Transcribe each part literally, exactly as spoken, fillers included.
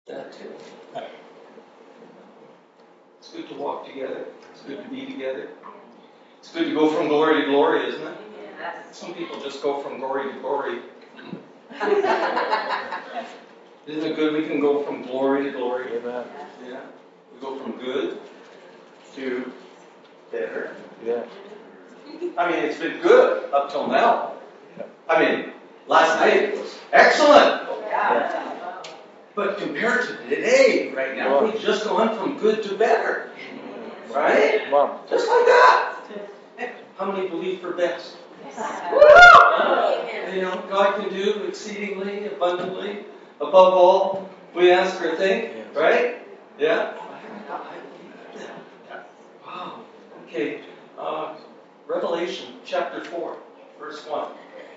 That too. It's good to walk together. It's good to be together. It's good to go from glory to glory, isn't it? Yes. Some people just go from glory to glory. Isn't it good we can go from glory to glory? Amen. Yeah. We go from good to better. Yeah. I mean, it's been good up till now. I mean, last night it was excellent. Yeah. But compared to today, right now, we've just gone from good to better. Right? Mom. Just like that. How many believe for best? Woo! Uh, you know, God can do exceedingly, abundantly, above all we ask or think. Yes. Right? Yeah? I believe that. Wow. Okay. Uh, Revelation chapter four, verse one.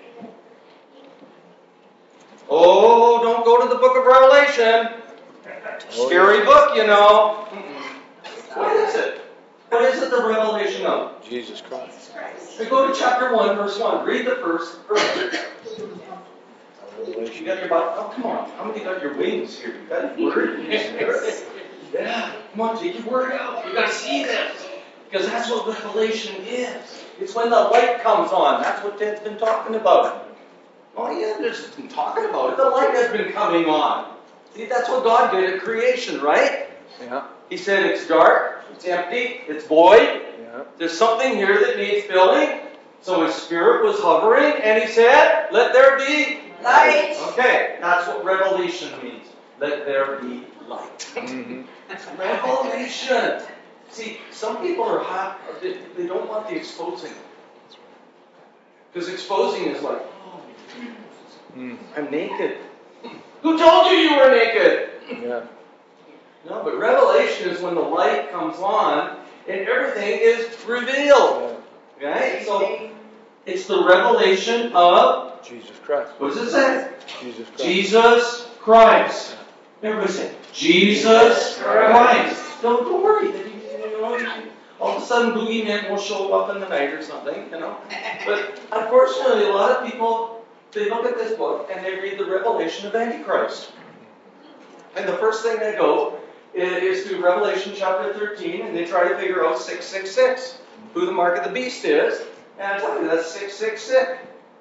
Oh, don't go to the book of Revelation. Scary book, you know. Mm-mm. What is it? What is it the revelation of? Jesus Christ. So go to chapter one, verse one. Read the first verse. You got your Bible? Oh, come on. How many got your wings here? You got your word in your spirit? Yeah. Come on, take your word out. You got to see this. Because that's what revelation is. It's when the light comes on. That's what Ted's been talking about. Oh, yeah, just been talking about it. The light has been coming on. See, that's what God did at creation, right? Yeah. He said it's dark, it's empty, it's void. Yeah. There's something here that needs filling. So His Spirit was hovering, and He said, let there be light. Okay, that's what revelation means. Let there be light. Mm-hmm. Revelation. See, some people are hot, they, they don't want the exposing. Because exposing is like, oh, Mm. I'm naked. Who told you you were naked? Yeah. No, but revelation is when the light comes on and everything is revealed. Okay? So it's the revelation of Jesus Christ. what does it say? Jesus Christ. Jesus Christ. Everybody say Jesus Christ. Don't, don't worry. That you, you know, you, all of a sudden boogeyman will show up in the night or something, you know. But unfortunately, a lot of people, they look at this book and they read the revelation of Antichrist. And the first thing they go is to Revelation chapter thirteen, and they try to figure out six six six, who the mark of the beast is. And I tell you, that's six six six.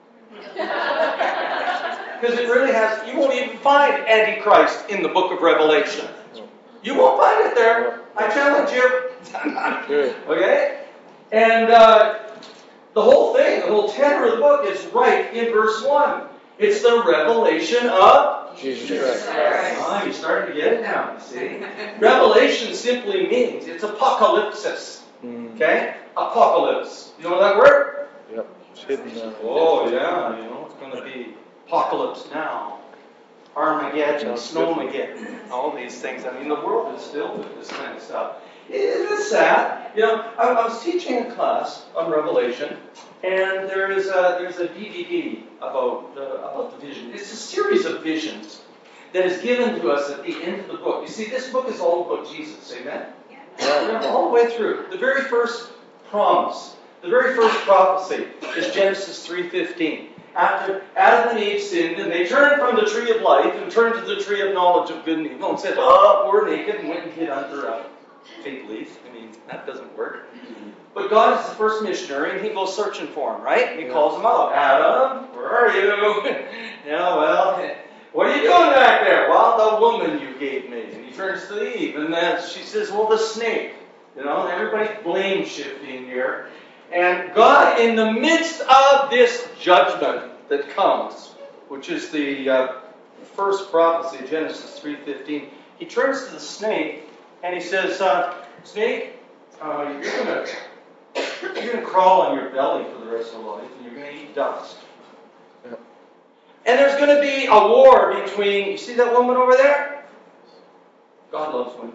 Because it really has, you won't even find Antichrist in the book of Revelation. You won't find it there. I challenge you. Okay? And uh, the whole thing, the whole tenor of the book is right in verse one. It's the revelation of Jesus Christ. Ah, you're starting to get it now, you see? Revelation simply means, it's apocalypsis. Mm. Okay? Apocalypse. You know that word? Yep. It's hidden now. Oh, yeah. You know, it's going to be apocalypse now. Armageddon, Snowmageddon, all these things. I mean, the world is filled with this kind of stuff. Isn't it sad? You know, I, I was teaching a class on Revelation, and there is a, there's a D V D about the, about the vision. It's a series of visions that is given to us at the end of the book. You see, this book is all about Jesus, amen? Yeah. All the way through. The very first promise, the very first prophecy is Genesis three fifteen. After Adam and Eve sinned, and they turned from the tree of life and turned to the tree of knowledge of good and evil and said, oh, we're naked, and went and hid under a fig leaf. I mean, that doesn't work. But God is the first missionary, and He goes searching for him, right? And He calls him out. Adam, where are you? Yeah, well, what are you doing back there? Well, the woman you gave me. And he turns to Eve, and then she says, well, the snake. You know, everybody's blame shifting here. And God, in the midst of this judgment that comes, which is the uh, first prophecy, Genesis three fifteen, He turns to the snake and He says, uh, snake, uh, you're going to you're gonna crawl on your belly for the rest of your life, and you're going to eat dust. Yeah. And there's going to be a war between, you see that woman over there? God loves women.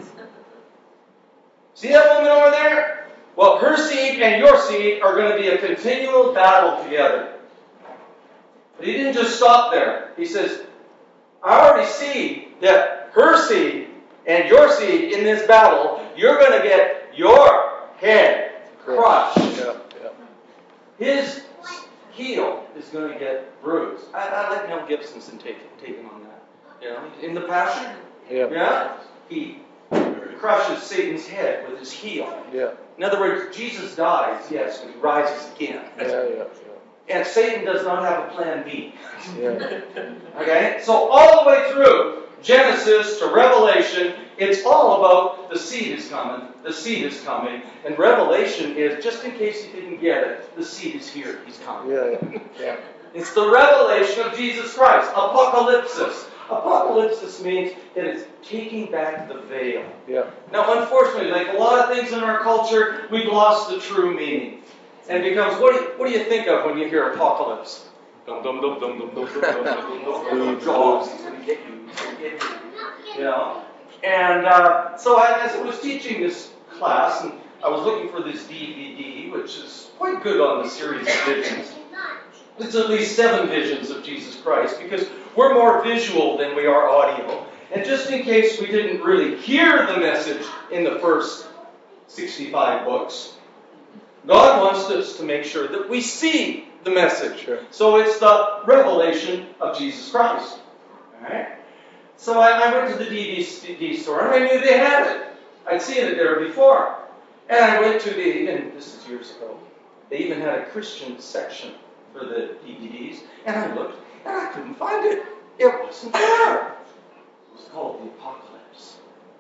See that woman over there? Well, her seed and your seed are going to be a continual battle together. But He didn't just stop there. He says, I already see that her seed and your seed in this battle, you're going to get your head crushed. Yeah, yeah. His heel is going to get bruised. I, I like Mel Gibson's taking taking on that. You know, in The Passion, Yeah. Yeah? He crushes Satan's head with his heel. Yeah. In other words, Jesus dies, yes, but he rises again. Yeah, yeah, And Satan does not have a plan B. yeah. Yeah. Okay? So all the way through Genesis to Revelation, it's all about the seed is coming, the seed is coming. And Revelation is, just in case you didn't get it, the seed is here, he's coming. Yeah, yeah. Yeah. It's the revelation of Jesus Christ. Apocalypsis. Apocalypsis means that it's taking back the veil. Yeah. Now, unfortunately, like a lot of things in our culture, we've lost the true meaning. And it becomes, what do you, what do you think of when you hear apocalypse? Dum dum dum dum dum dum dum dum dum dum dum. Jaws, he's going to get you. He's going to get you. You know? And uh, so I, as I was teaching this class, and I was looking for this D V D, which is quite good on the series of visions. It's at least seven visions of Jesus Christ, because we're more visual than we are audio. And just in case we didn't really hear the message in the first sixty-five books, God wants us to make sure that we see the message. Sure. So it's the revelation of Jesus Christ. All right? So I, I went to the D V D store, and I knew they had it. I'd seen it there before. And I went to the, and this is years ago, they even had a Christian section for the D V Ds. And I looked, and I couldn't find it. It wasn't there. It was called The Apocalypse.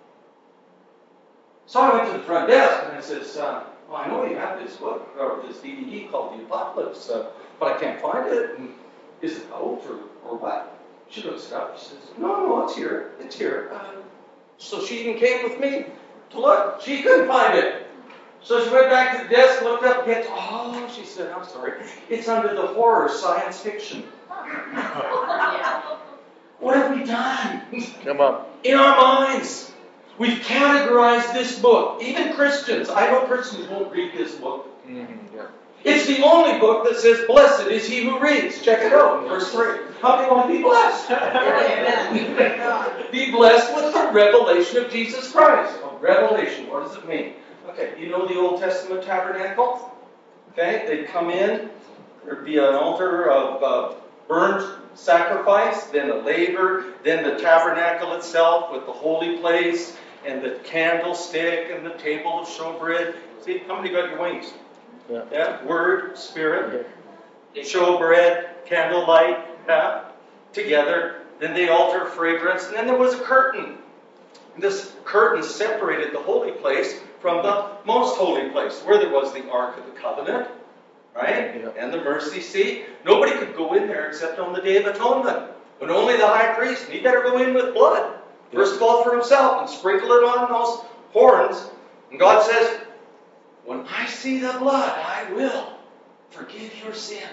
So I went to the front desk, and I says, uh, well, I know you have this book, or this D V D called The Apocalypse, uh, but I can't find it. And is it out, or, or what? She looks it up. She says, no, no, it's here. It's here. Uh, so she even came with me to look. She couldn't find it. So she went back to the desk, looked up again. Oh, she said, I'm sorry. It's under the horror science fiction. What have we done? Come on. In our minds, we've categorized this book. Even Christians. I know Christians won't read this book. Mm-hmm. Yeah. It's the only book that says, blessed is he who reads. Check it out in verse three. How many want to be blessed? Be blessed with the revelation of Jesus Christ. Oh, revelation, what does it mean? Okay, you know the Old Testament tabernacle? Okay, they'd come in, there'd be an altar of uh, burnt sacrifice, then a laver, then the tabernacle itself with the holy place, and the candlestick, and the table of showbread. See, how many got your wings? Yeah. Yeah, Word, Spirit, showbread, candlelight, yeah, together. Then the altar of fragrance, and then there was a curtain. This curtain separated the holy place from the most holy place, where there was the Ark of the Covenant, right? Yeah. And the mercy seat. Nobody could go in there except on the Day of Atonement. But only the high priest, and he better go in with blood. First of all for himself, and sprinkle it on those horns. And God says, when I see the blood, I will forgive your sin.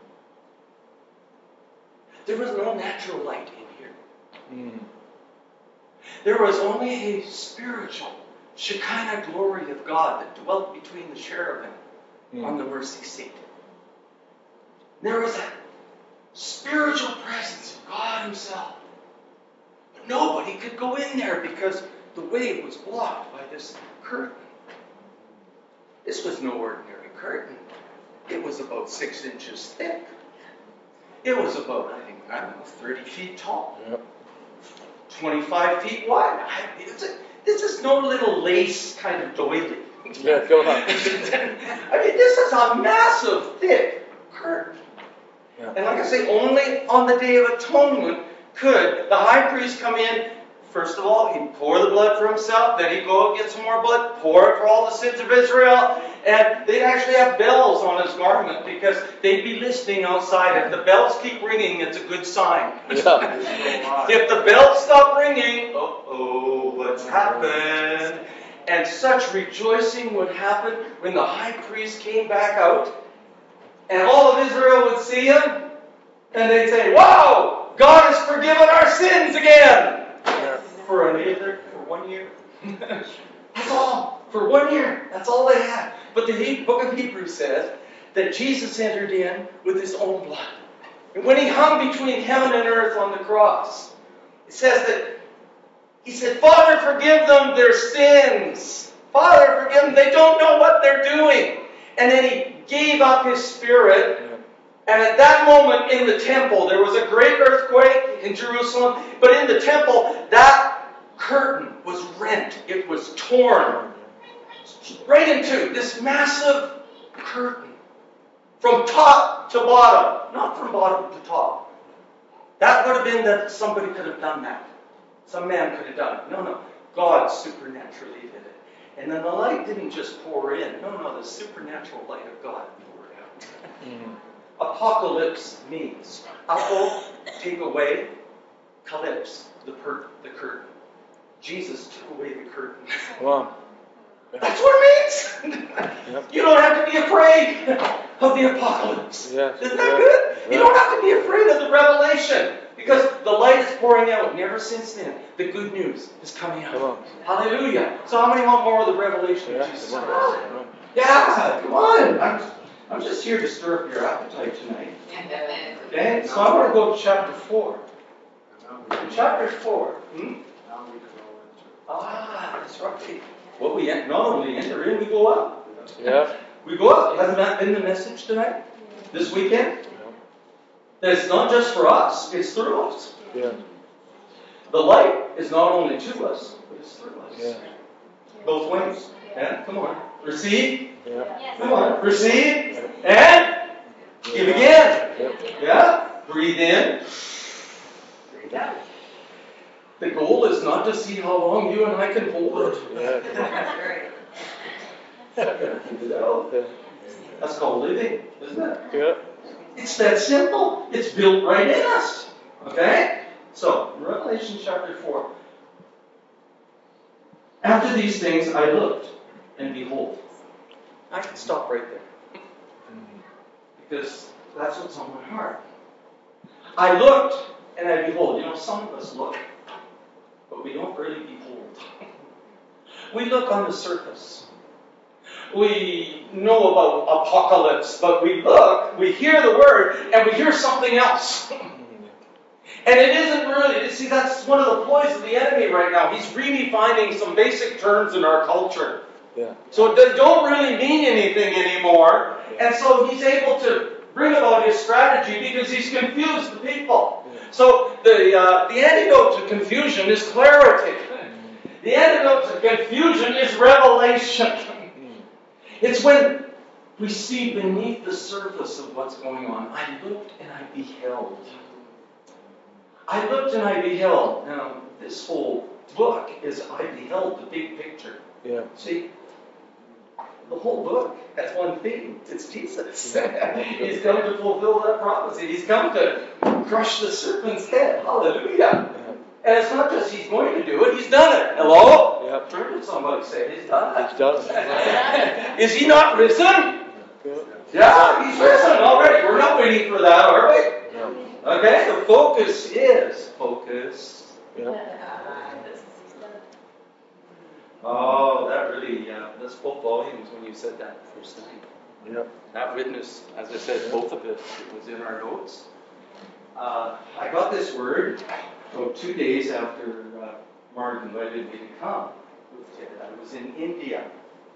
There was no natural light in here. Mm. There was only a spiritual Shekinah glory of God that dwelt between the cherubim mm. on the mercy seat. There was a spiritual presence of God himself. But nobody could go in there because the way was blocked by this curtain. This was no ordinary curtain. It was about six inches thick. It was about, I think, I don't know, thirty feet tall. Yep. twenty-five feet wide. I, it's a, this is no little lace kind of doily. Yeah, go on. I mean, this is a massive, thick curtain. Yeah. And like I say, only on the Day of Atonement could the high priest come in. First of all, he'd pour the blood for himself. Then he'd go and get some more blood, pour it for all the sins of Israel. And they'd actually have bells on his garment because they'd be listening outside. If the bells keep ringing, it's a good sign. Yeah. If the bells stop ringing, uh-oh, what's happened? And such rejoicing would happen when the high priest came back out. And all of Israel would see him. And they'd say, wow, God has forgiven our sins again. Yeah. For another, for one year. That's all. For one year. That's all they had. But the he- book of Hebrews says that Jesus entered in with his own blood. And when he hung between heaven and earth on the cross, it says that he said, Father, forgive them their sins. Father, forgive them. They don't know what they're doing. And then he gave up his spirit. Yeah. And at that moment in the temple, there was a great earthquake in Jerusalem. But in the temple, that was torn right in two. This massive curtain. From top to bottom. Not from bottom to top. That would have been that somebody could have done that. Some man could have done it. No, no. God supernaturally did it. And then the light didn't just pour in. No, no. The supernatural light of God poured out. Mm. Apocalypse means apo, take away, calypse, the, per, the curtain. Jesus took away the curtain. Wow. Yeah. That's what it means. Yep. You don't have to be afraid of the apocalypse. Yes. Isn't that Yeah. good? Yeah. You don't have to be afraid of the revelation because the light is pouring out. And ever since then, the good news is coming out. Come on. Hallelujah. So how many want more of the revelation Yeah. of Jesus Come Christ? on. Come on. Yeah, come on. I'm, I'm just here to stir up your appetite tonight. Okay, so I want to go to chapter four. Chapter four. Hmm? Ah, that's right. Well, we not only enter in, we go up. Yeah. We go up. Hasn't that been the message tonight? This weekend? That it's not just for us, it's through us. Yeah. The light is not only to us, but it's through us. Yeah. Both ways. Yeah, come on. Receive. Yeah. Come on. Receive. And give again. Yeah? Breathe in. Breathe out. The goal is not to see how long you and I can hold it. Yeah. Keep it out. Yeah. That's called living, isn't it? Yeah. It's that simple. It's built right in us. Okay? So, Revelation chapter four. After these things I looked, and behold. I can stop right there. Because that's what's on my heart. I looked, and I behold. You know, some of us look, but we don't really behold. We look on the surface. We know about apocalypse, but we look, we hear the word, and we hear something else. And it isn't really, see, that's one of the ploys of the enemy right now. He's redefining some basic terms in our culture. Yeah. So they don't really mean anything anymore. And so he's able to bring about his strategy because he's confused the people. So the, uh, the antidote to confusion is clarity. The antidote to confusion is revelation. It's when we see beneath the surface of what's going on. I looked and I beheld. I looked and I beheld. Now, this whole book is I beheld the big picture. Yeah. See, the whole book has one theme. It's Jesus. He's come to fulfill that prophecy. He's come to crush the serpent's head. Hallelujah. And it's not just he's going to do it, he's done it. Hello? Yep. Turn to somebody, say, he's done it. He's done it. Is he not risen? Yeah. Yeah, he's risen already. We're not waiting for that, are we? Yeah. Okay, the focus is focus. Yeah. Oh, that really, uh, that spoke volumes when you said that the first night. Yep. That witness, as I said, both of it, it was in our notes. Uh, I got this word oh, two days after uh, Mark invited me to come with Ted. I was in India.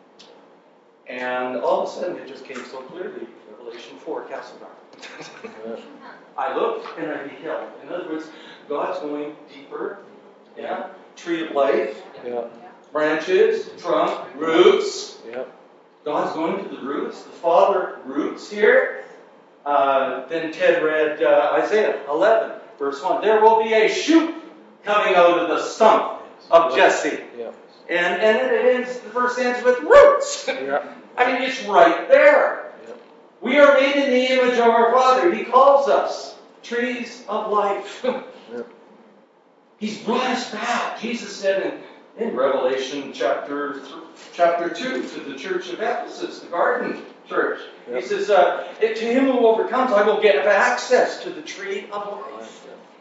And all of a sudden it just came so clearly, Revelation four, Castlegar. Yeah. I looked and I beheld. In other words, God's going deeper. Yeah? Tree of life, Yeah. branches, trunk, roots. Yeah. God's going to the roots. The Father roots here. Uh, then Ted read uh, Isaiah eleven, verse one. There will be a shoot coming out of the stump of Jesse. Yeah. And, and then it ends, the verse ends with roots. Yeah. I mean, it's right there. Yeah. We are made in the image of our Father. He calls us trees of life. Yeah. He's brought us back. Jesus said in, in Revelation chapter th- chapter two to the church of Ephesus, the garden church. Yeah. He says, uh, to him who overcomes, I will give access to the tree of life.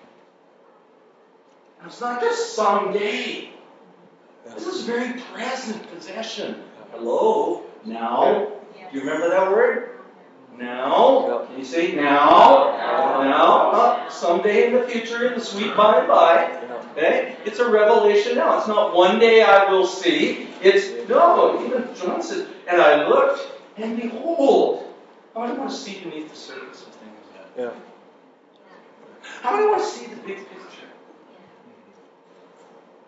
And it's not just someday. This is very present possession. Hello? Now? Do you remember that word? Now? Can you say now? Now? Not someday in the future, in the sweet by and by. Okay? It's a revelation now. It's not one day I will see. It's, no, even John says, and I looked, and behold. How many want to see beneath the surface of things? Yeah. How many want to see the big picture?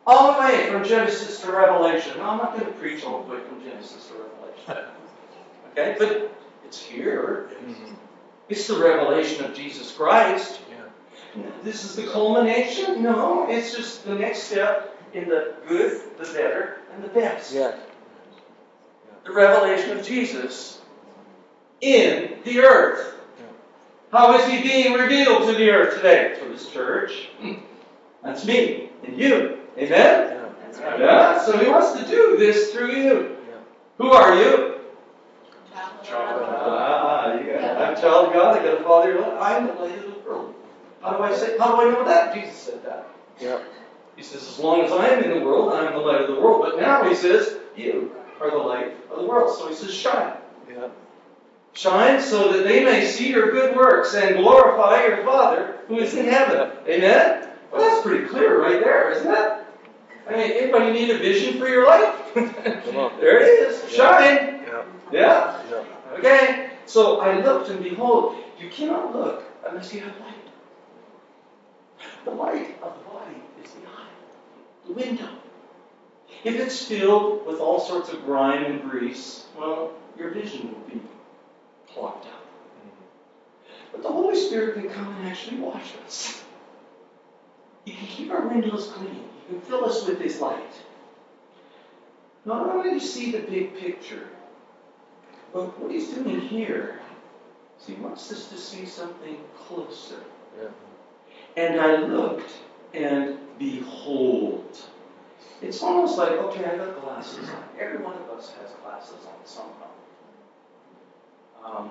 All the way from Genesis to Revelation. Now, I'm not going to preach all the way from Genesis to Revelation. Okay? But it's here. Mm-hmm. It's the revelation of Jesus Christ. Yeah. This is the culmination? No, it's just the next step in the good, the better, and the best. Yeah. The revelation of Jesus in the earth. How is He being revealed to the earth today? Through His church. That's me and you. Amen? Yeah. Yeah, so He wants to do this through you. Yeah. Who are you? Child of Ah, you got, I'm a child of God. I got a Father. I'm the light of the world. How do I say? How do I know that? Jesus said that. Yeah. He says, as long as I am in the world, I am the light of the world. But now He says, you are the light of the world. So He says, shine. Yeah. Shine so that they may see your good works and glorify your Father who is in heaven. Amen? Well, that's pretty clear right there, isn't it? I mean, anybody need a vision for your life? Come on. There it is. Yeah. Shine. Yeah. Yeah? Yeah. Okay? So I looked, and behold, you cannot look unless you have light. The light of the body is the eye, the window. If it's filled with all sorts of grime and grease, well, your vision will be clogged up. But the Holy Spirit can come and actually wash us. He can keep our windows clean. He can fill us with His light. Not only to see the big picture, but what He's doing here is He wants us to see something closer. Yeah. And I looked, and behold. It's almost like, okay, I got glasses on. Every one of us has glasses on somehow. Um,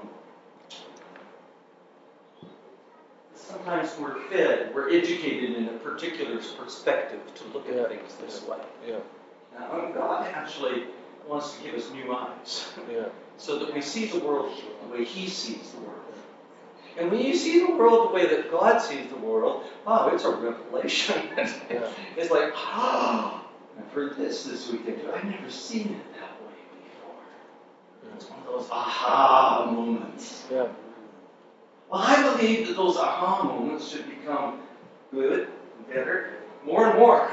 sometimes we're fed, we're educated in a particular perspective to look at Yeah. things this way. Yeah. Now, God actually wants to give us new eyes Yeah. so that we see the world the way He sees the world. And when you see the world the way that God sees the world, wow, it's a revelation. Yeah. It's like, ah, I've heard this this weekend. I've never seen it that way before. It's one of those aha moments. Yeah. Well, I believe that those aha moments should become good, better, more and more.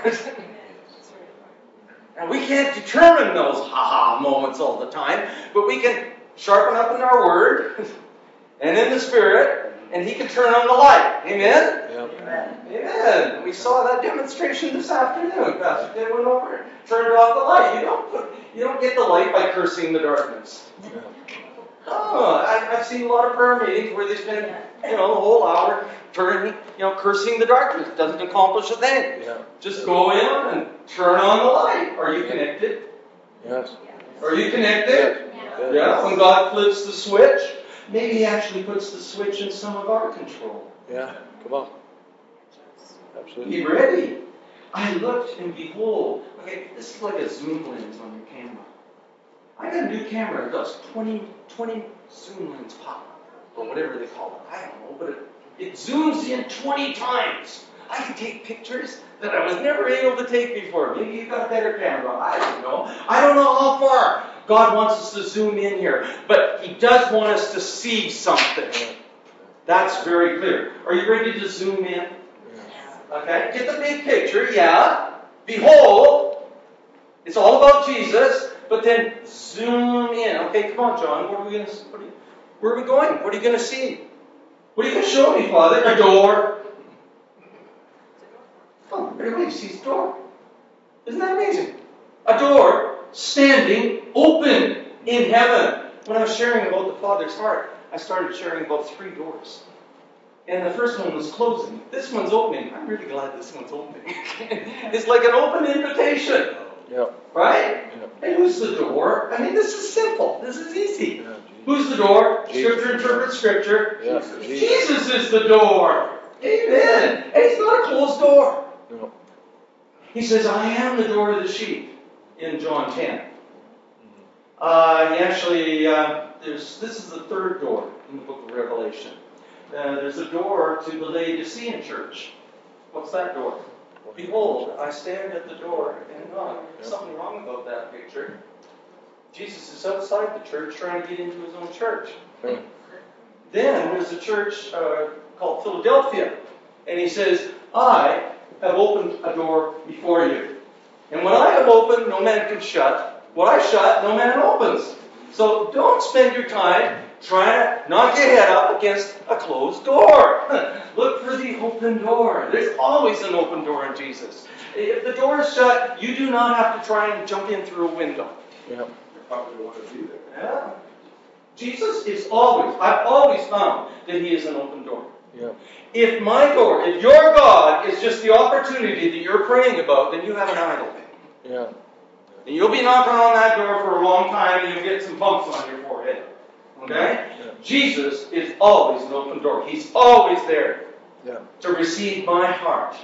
And we can't determine those aha moments all the time, but we can sharpen up in our Word and in the Spirit, and He can turn on the light. Amen? Yeah. Amen. We saw that demonstration this afternoon. Pastor Ted went over and turned off the light. You don't put, you don't get the light by cursing the darkness. Yeah. Oh, I, I've seen a lot of prayer meetings where they spend, you know, the whole hour turning, you know, cursing the darkness. It doesn't accomplish a thing. Yeah. Just go in and turn on the light. Are you connected? Yes. Are you connected? Yes. Yeah. When God flips the switch, maybe He actually puts the switch in some of our control. Yeah. Come on. Absolutely. Be ready. I looked and behold. Okay, this is like a zoom lens on your camera. I got a new camera. It does twenty, twenty zoom lens power, or whatever they call it. I don't know, but it, it zooms in twenty times. I can take pictures that I was never able to take before. Maybe you've got a better camera. I don't know. I don't know how far God wants us to zoom in here, but He does want us to see something. That's very clear. Are you ready to zoom in? Okay, get the big picture, yeah. Behold, it's all about Jesus, but then zoom in. Okay, come on, John. What are we going to? What are you, where are we going? What are you going to see? What are you going to show me, Father? A door. Oh, everybody sees a door. Isn't that amazing? A door standing open in heaven. When I was sharing about the Father's heart, I started sharing about three doors. And the first one was closing. This one's opening. I'm really glad this one's opening. It's like an open invitation. Yeah. Right? Yeah. And who's the door? I mean, this is simple. This is easy. Yeah. Who's the door? Jesus. Scripture interprets Scripture. Yeah. Jesus. Jesus. Jesus is the door. Amen. And He's not a closed door. No. He says, I am the door of the sheep in John ten. Uh, he actually, uh, there's, this is the third door in the book of Revelation. Uh, there's a door to the Laodicean church. What's that door? Behold, I stand at the door and knock. There's something wrong about that picture. Jesus is outside the church trying to get into His own church. Yeah. Then there's a church uh, called Philadelphia. And He says, I have opened a door before you. have opened, no man can shut. What I shut, no man opens. So don't spend your time trying to knock your head up against a closed door. Look for the open door. There's always an open door in Jesus. If the door is shut, you do not have to try and jump in through a window. Yeah. You probably don't want to do that. Yeah. Jesus is always, I've always found that He is an open door. Yeah. If my door, if your God is just the opportunity that you're praying about, then you have an idol. Yeah. And you'll be knocking on that door for a long time and you'll get some bumps on your forehead. Okay? Yeah. Jesus is always an open door. He's always there Yeah. to receive my heart.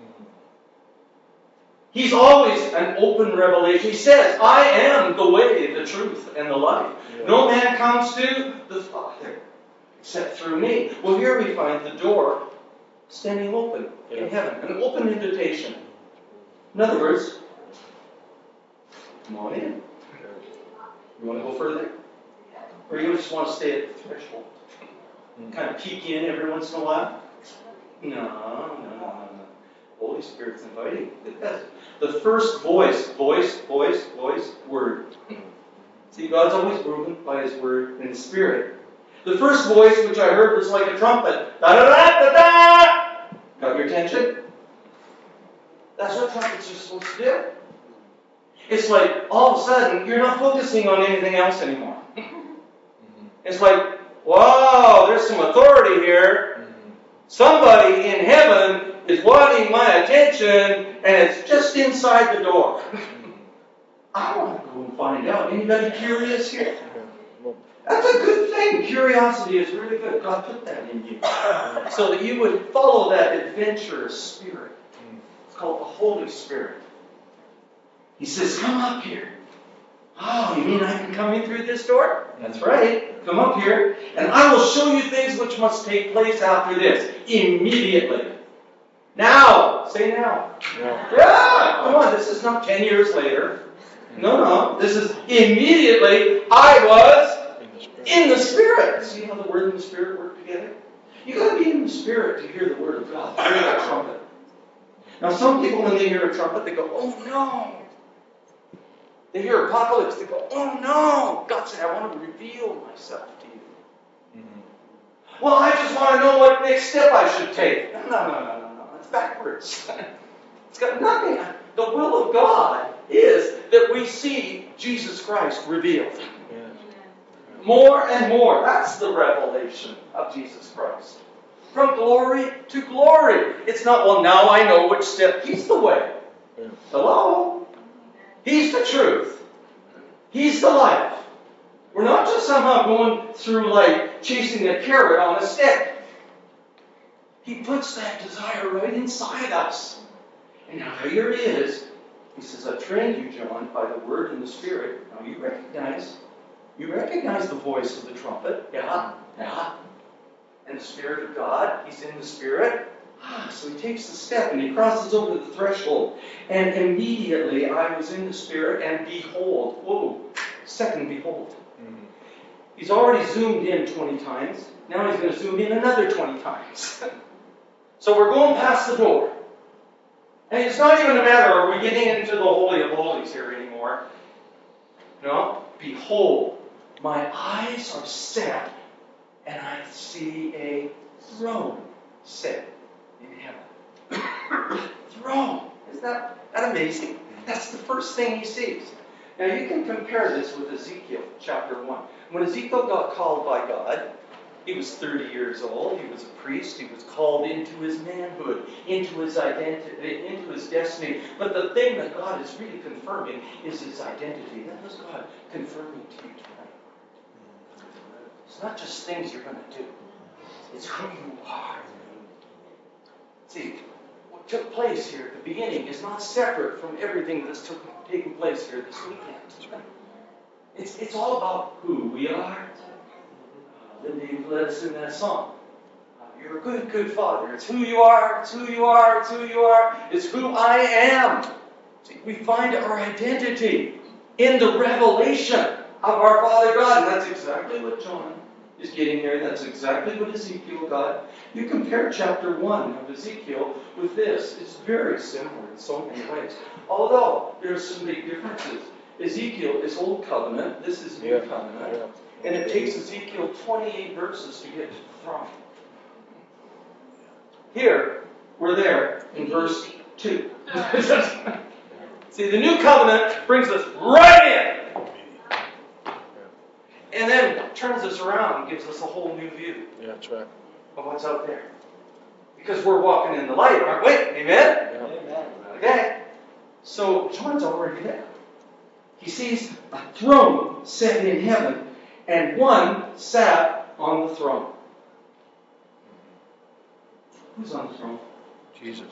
He's always an open revelation. He says, I am the way, the truth, and the life. Yeah. No man comes to the Father except through me. Well, here we find the door standing open Yeah. in heaven. An open invitation. In other words, come on in. You want to go further? Or you just want to stay at the threshold? Kind of peek in every once in a while? No, no, no, no, no. Holy Spirit's inviting. The first voice, voice, voice, voice, word. See, God's always moving by His word and His Spirit. The first voice which I heard was like a trumpet. Da-da-da-da-da! Got your attention? That's what trumpets are supposed to do. It's like, all of a sudden, you're not focusing on anything else anymore. It's like, wow, there's some authority here. Somebody in heaven is wanting my attention, and it's just inside the door. I want to go and find out. Anybody curious here? That's a good thing. Curiosity is really good. God put that in you. So that you would follow that adventurous spirit. It's called the Holy Spirit. He says, come up here. Oh, you mean I can come in through this door? That's right. Come up here, and I will show you things which must take place after this. Immediately. Now. Say now. Yeah. Yeah. Come on, this is not ten years later. No, no. This is immediately I was In the Spirit. in the Spirit. See how the Word and the Spirit work together? You've got to be in the Spirit to hear the Word of God. Hear that trumpet. Now, some people, when they hear a trumpet, they go, oh no. They hear apocalypse, they go, oh no. God said, I want to reveal myself to you. Mm-hmm. Well, I just want to know what next step I should take. No, no, no, no, no. It's backwards. It's got nothing. The will of God is that we see Jesus Christ revealed. Yes. More and more. That's the revelation of Jesus Christ. From glory to glory. It's not, well, now I know which step. He's the way. Yeah. Hello? He's the truth. He's the life. We're not just somehow going through like chasing a carrot on a stick. He puts that desire right inside us. And now here it is. He says, I've trained you, John, by the Word and the Spirit. Now you recognize, you recognize the voice of the trumpet. Yeah, yeah. And the Spirit of God, He's in the Spirit. Ah, so he takes the step and he crosses over the threshold. And immediately I was in the Spirit, and behold, whoa, second behold. Mm-hmm. He's already zoomed in twenty times. Now he's going to zoom in another twenty times. So we're going past the door. And it's not even a matter, are we getting into the Holy of Holies here anymore? No. Behold, my eyes are set, and I see a throne set in heaven. Throne. Isn't that, that amazing? That's the first thing he sees. Now you can compare this with Ezekiel chapter one. When Ezekiel got called by God, he was thirty years old. He was a priest. He was called into his manhood, into his identity, into his destiny. But the thing that God is really confirming is his identity. That was God confirming to you tonight. It's not just things you're going to do. It's who you are. See, what took place here at the beginning is not separate from everything that's took, taken place here this weekend. It's, it's all about who we are. Lindy led us in that song. Uh, you're a good, good father. It's who you are. It's who you are. It's who you are. It's who I am. See, we find our identity in the revelation of our Father God. And that's exactly what John is getting here. That's exactly what Ezekiel got. You compare chapter one of Ezekiel with this. It's very similar in so many ways. Although there are some big differences. Ezekiel is Old Covenant. This is New Yeah, Covenant. yeah. And it takes Ezekiel twenty-eight verses to get to the throne. Here, we're there in verse two. See, the New Covenant brings us right in. And then turns us around and gives us a whole new view. Yeah, that's right. Of what's out there. Because we're walking in the light, aren't we? Amen? Yeah. Amen. Okay. So John's already there. He sees a throne set in heaven, and one sat on the throne. Who's on the throne? Jesus.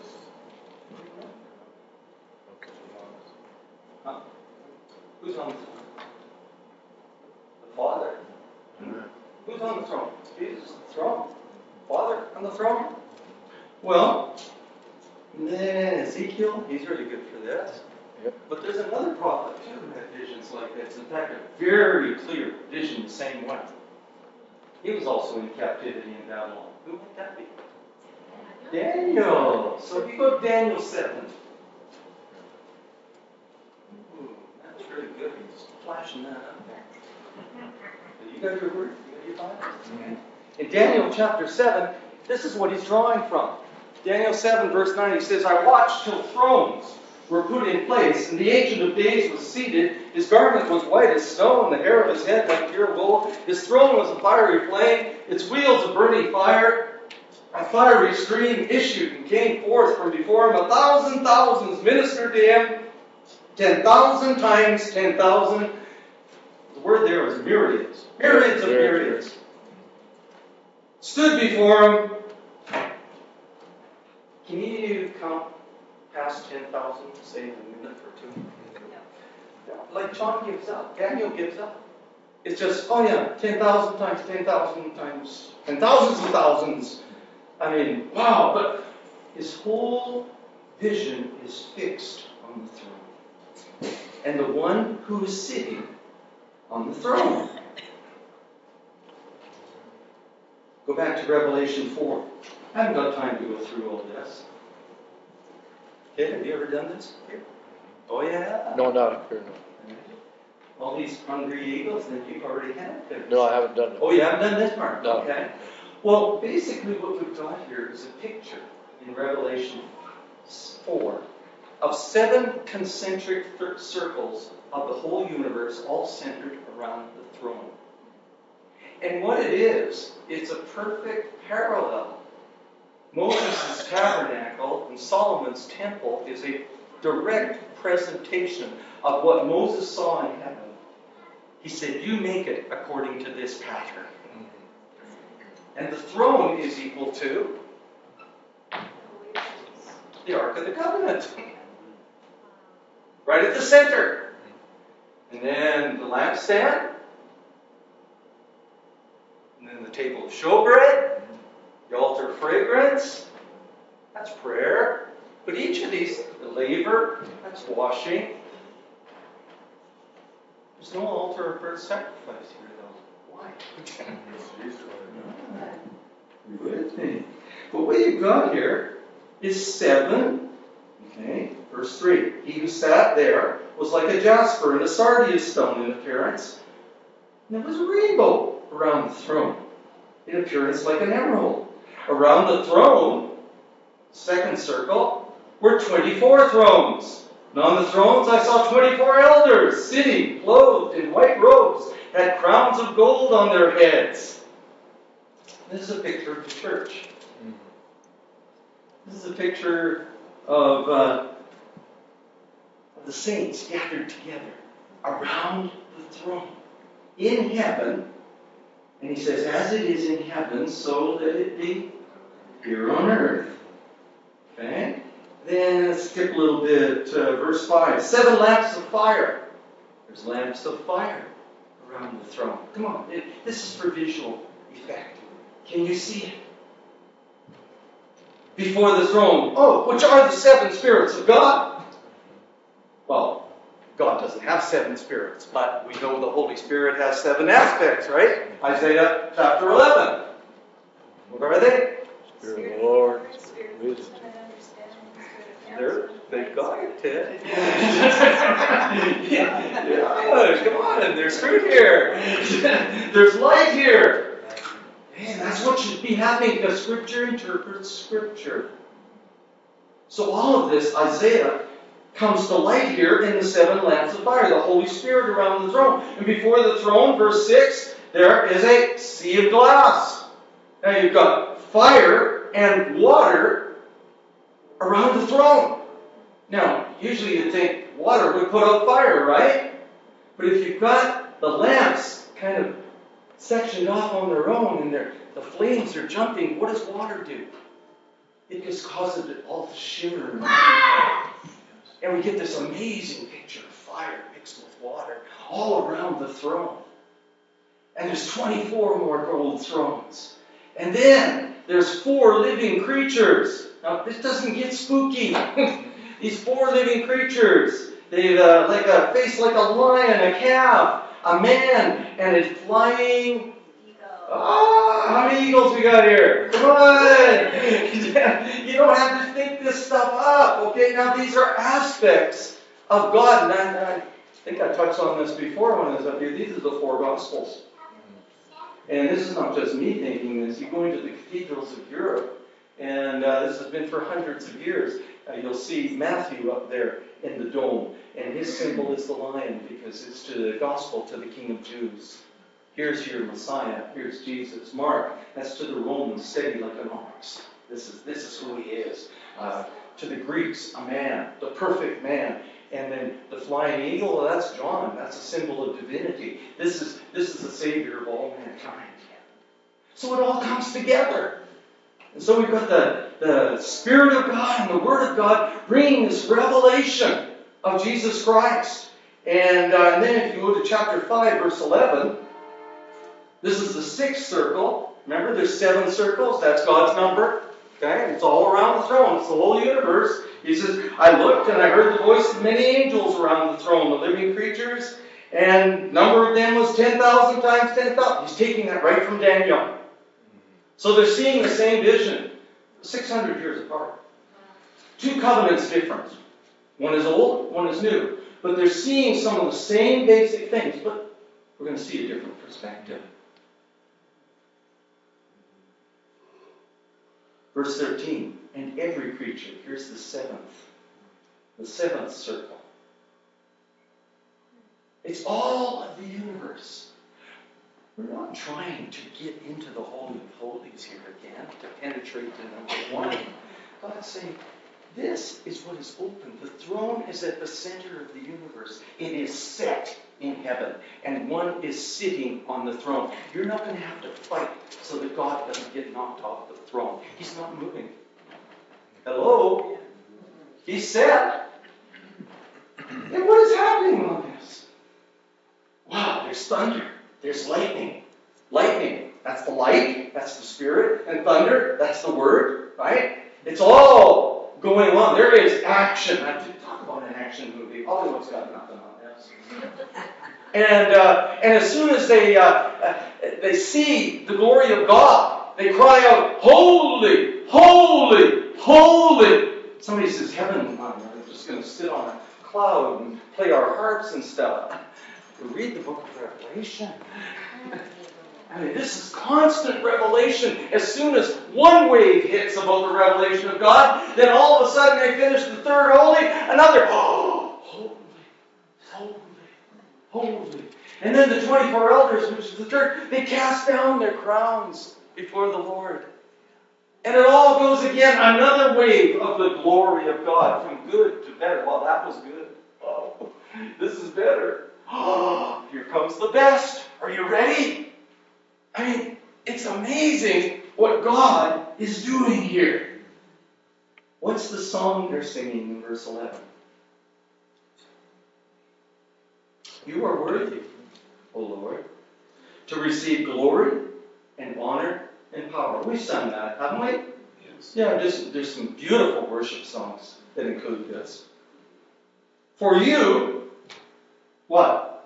Okay. Huh? Who's on the throne? The Father. All right. Who's on the throne? Jesus on the throne. Father on the throne. Well, then Ezekiel, he's really good for this. Yep. But there's another prophet too who had visions like this. In fact, a very clear vision the same way. He was also in captivity in Babylon. Who might that be? Daniel. So if you go to Daniel seven. Ooh, that's really good. He's flashing that up there. You got your word? You got your Bible? Mm-hmm. In Daniel chapter seven, this is what he's drawing from. Daniel seven verse nine, he says, I watched till thrones were put in place, and the Ancient of Days was seated. His garment was white as snow, and the hair of his head like pure wool. His throne was a fiery flame, its wheels a burning fire. A fiery stream issued and came forth from before him. A thousand thousands ministered to him. Ten thousand times ten thousand. The word there is myriads. Myriads of myriads. Stood before him. Can you count past ten thousand, say in a minute or two? No. Like John gives up. Daniel gives up. It's just, oh yeah, ten thousand times ten thousand times, and thousands of thousands. I mean, wow. But his whole vision is fixed on the throne. And the one who is sitting on the throne. Go back to Revelation four. I haven't got time to go through all this. Okay, have you ever done this here? Oh, yeah? No, not up here, no. All these hungry eagles that you've already had there. No, I haven't done it. Oh, you haven't done this part? No. Okay. Well, basically what we've got here is a picture in Revelation four of seven concentric circles of the whole universe, all centered around the throne. And what it is, it's a perfect parallel. Moses' tabernacle and Solomon's temple is a direct presentation of what Moses saw in heaven. He said, you make it according to this pattern. And the throne is equal to the Ark of the Covenant. Right at the center. And then the lampstand. And then the table of showbread. The altar of fragrance. That's prayer. But each of these, the laver, that's washing. There's no altar of burnt sacrifice here, though. Why? You with me? But what you've got here is seven. Okay, verse three. He who sat there was like a jasper and a sardius stone in appearance. And there was a rainbow around the throne, in appearance like an emerald. Around the throne, second circle, were twenty-four thrones. And on the thrones I saw twenty-four elders sitting, clothed in white robes, had crowns of gold on their heads. This is a picture of the church. This is a picture of, uh, of the saints gathered together around the throne in heaven. And he says, as it is in heaven, so let it be here on earth. Okay? Then let's skip a little bit. Uh, verse five. Seven lamps of fire. There's lamps of fire around the throne. Come on. It, this is for visual effect. Can you see it? Before the throne. Oh, which are the seven spirits of God? Well, God doesn't have seven spirits, but we know the Holy Spirit has seven aspects, right? Isaiah chapter eleven. What are they? Spirit of the Lord, wisdom. They're, they've got it, Ted. yeah, yeah, come on, there's fruit here. There's light here. Man, that's what should be happening because Scripture interprets Scripture. So all of this, Isaiah, comes to light here in the seven lamps of fire, the Holy Spirit around the throne. And before the throne, verse six, there is a sea of glass. Now you've got fire and water around the throne. Now, usually you'd think water would put out fire, right? But if you've got the lamps kind of sectioned off on their own and they're, the flames are jumping, what does water do? It just causes it all to shimmer. And we get this amazing picture of fire mixed with water all around the throne. And there's twenty-four more gold thrones. And then there's four living creatures. Now, this doesn't get spooky. These four living creatures, they've uh, like a face like a lion, a calf, a man, and a flying. Ah, how many eagles we got here? Come on! You don't have to think this stuff up, okay? Now, these are aspects of God. And I, I think I touched on this before when I was up here. These are the four Gospels. And this is not just me thinking this. You go into the cathedrals of Europe, and uh, this has been for hundreds of years. Uh, you'll see Matthew up there in the dome, and his symbol is the lion because it's to the gospel to the King of Jews. Here's your Messiah. Here's Jesus. Mark, that's to the Romans, steady like an ox. This is this is who he is. Uh, to the Greeks, a man, the perfect man. And then the flying eagle, well, that's John. That's a symbol of divinity. This is this is the Savior of all mankind. So it all comes together. And so we've got the, the Spirit of God and the Word of God bringing this revelation of Jesus Christ. And, uh, and then if you go to chapter five, verse eleven, this is the sixth circle. Remember, there's seven circles. That's God's number. Okay? It's all around the throne. It's the whole universe. He says, I looked and I heard the voice of many angels around the throne, the living creatures, and number of them was ten thousand times ten thousand. He's taking that right from Daniel. So they're seeing the same vision, six hundred years apart. Two covenants different. One is old, one is new. But they're seeing some of the same basic things, but we're going to see a different perspective. Verse thirteen, and every creature, here's the seventh, the seventh circle. It's all of the universe. We're not trying to get into the Holy of Holies here again, to penetrate to number one. God's saying, this is what is open. The throne is at the center of the universe. It is set in heaven, and one is sitting on the throne. You're not going to have to fight so that God doesn't get knocked off the throne. He's not moving. Hello? He's set. And what is happening on this? Wow, there's thunder. There's lightning. Lightning, that's the light, that's the Spirit. And thunder, that's the Word, right? It's all going on. There is action. I talk about an action movie. Hollywood's got nothing on this. And uh, and as soon as they uh, uh, they see the glory of God, they cry out, "Holy, holy, holy!" Somebody says, "Heaven, we're just going to sit on a cloud and play our harps and stuff." We read the book of Revelation. I mean, this is constant revelation. As soon as one wave hits about the revelation of God, then all of a sudden they finish the third holy, another, oh, holy, holy, holy. And then the twenty-four elders, which is the church, they cast down their crowns before the Lord. And it all goes again, another wave of the glory of God, from good to better. Well, that was good. Oh, this is better. Oh, here comes the best. Are you ready? I mean, it's amazing what God is doing here. What's the song they're singing in verse eleven? You are worthy, O Lord, to receive glory and honor and power. We've sung that, haven't we? Yes. Yeah, there's, there's some beautiful worship songs that include this. For you What?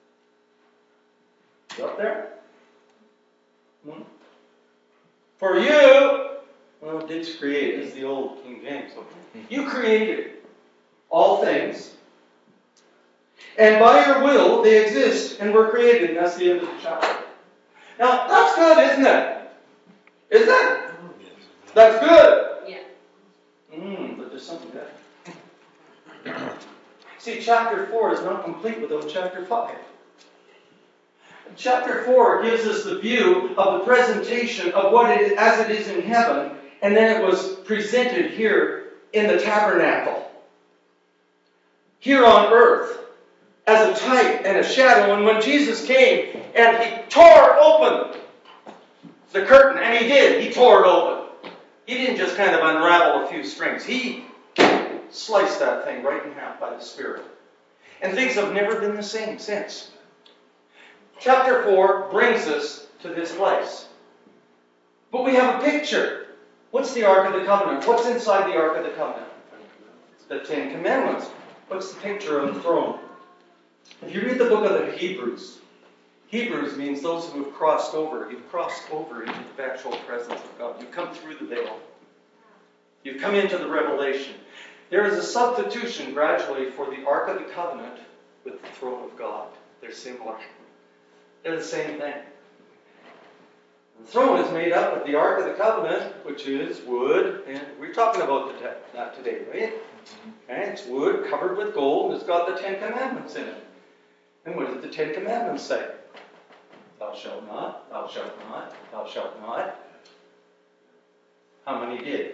You up there? Hmm? For you, well, did's create is the old King James. You created all things, and by your will they exist and were created. And that's the end of the chapter. Now, that's good, isn't it? Isn't it? That's good. Yeah. Mm, but there's something better. See, chapter four is not complete without chapter five. Chapter four gives us the view of the presentation of what it is as it is in heaven, and then it was presented here in the tabernacle, here on earth, as a type and a shadow. And when Jesus came and he tore open the curtain, and he did, he tore it open. He didn't just kind of unravel a few strings. He sliced that thing right in half by the Spirit. And things have never been the same since. Chapter four brings us to this place. But we have a picture. What's the Ark of the Covenant? What's inside the Ark of the Covenant? The Ten Commandments. What's the picture of the throne? If you read the book of the Hebrews, Hebrews means those who have crossed over. You've crossed over into the actual presence of God. You've come through the veil. You've come into the revelation. There is a substitution gradually for the Ark of the Covenant with the throne of God. They're similar. They're the same thing. The throne is made up of the Ark of the Covenant, which is wood, and we're talking about the te- that today, right? Okay, it's wood covered with gold, and it's got the Ten Commandments in it. And what did the Ten Commandments say? Thou shalt not, thou shalt not, thou shalt not. How many did?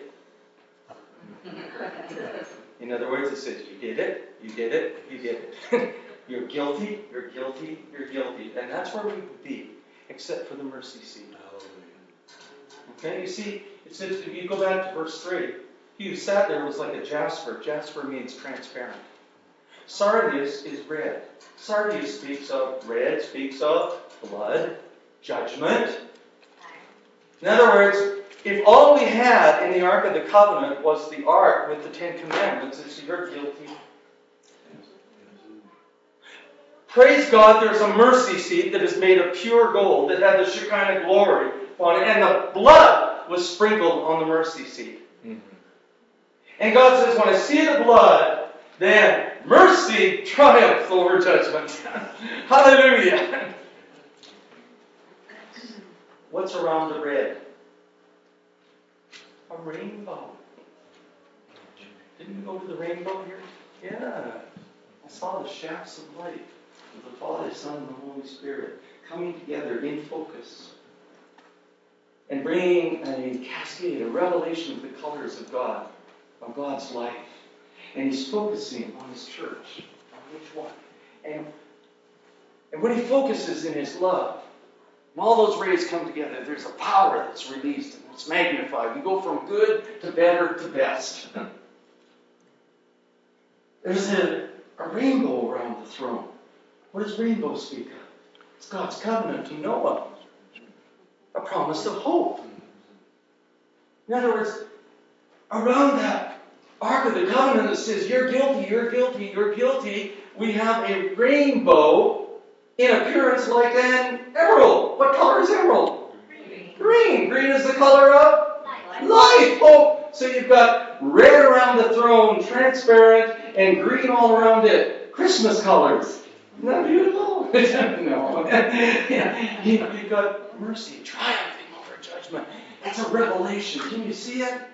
In other words, it says, you did it, you did it, you did it. You're guilty, you're guilty, you're guilty. And that's where we would be, except for the mercy seat. Okay, you see, it says, if you go back to verse three, he who sat there was like a jasper. Jasper means transparent. Sardius is red. Sardius speaks of red, speaks of blood, judgment. In other words, if all we had in the Ark of the Covenant was the Ark with the Ten Commandments, it's you're guilty. Praise God, there's a mercy seat that is made of pure gold that had the Shekinah glory on it, and the blood was sprinkled on the mercy seat. Mm-hmm. And God says, when I see the blood, then mercy triumphs over judgment. Hallelujah. What's around the red? A rainbow. Didn't we go to the rainbow here? Yeah. I saw the shafts of light of the Father, Son, and the Holy Spirit coming together in focus and bringing a cascade, a revelation of the colors of God, of God's life. And he's focusing on his church, on which one. And, and when he focuses in his love, and all those rays come together, there's a power that's released and it's magnified. We go from good to better to best. There's a, a rainbow around the throne. What does rainbow speak of? It's God's covenant to Noah. A promise of hope. In other words, around that Ark of the Covenant that says, you're guilty, you're guilty, you're guilty, we have a rainbow in appearance like an emerald. What color is emerald? Green. Green. Green is the color of life. Life. Oh, so you've got red around the throne, transparent, and green all around it. Christmas colors. Isn't that beautiful? No. Yeah. You, you've got mercy triumphing over judgment. That's a revelation. Can you see it?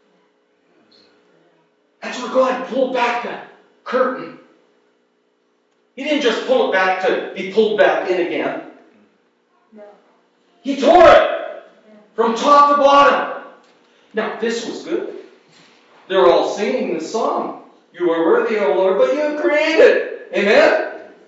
That's where God pulled back the curtain. He didn't just pull it back to be pulled back in again. No. He tore it from top to bottom. Now, this was good. They were all singing the song. You are worthy, O Lord, but you created. Amen?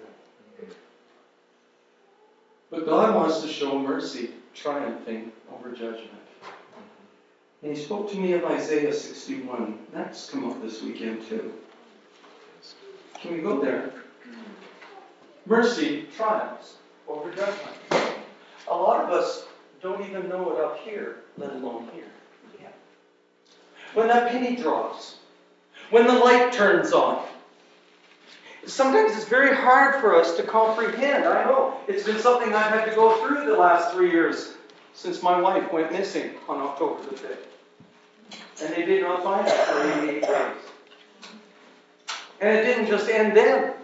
But God wants to show mercy triumphing over judgment. And he spoke to me of Isaiah sixty-one. That's come up this weekend too. Can we go there? Mercy triumphs over judgment. A lot of us don't even know it up here, let alone here. Yeah. When that penny drops, when the light turns on, Sometimes it's very hard for us to comprehend. I know it's been something I've had to go through the last three years since my wife went missing on October the fifth. And they did not find her for eighty-eight days. And it didn't just end then.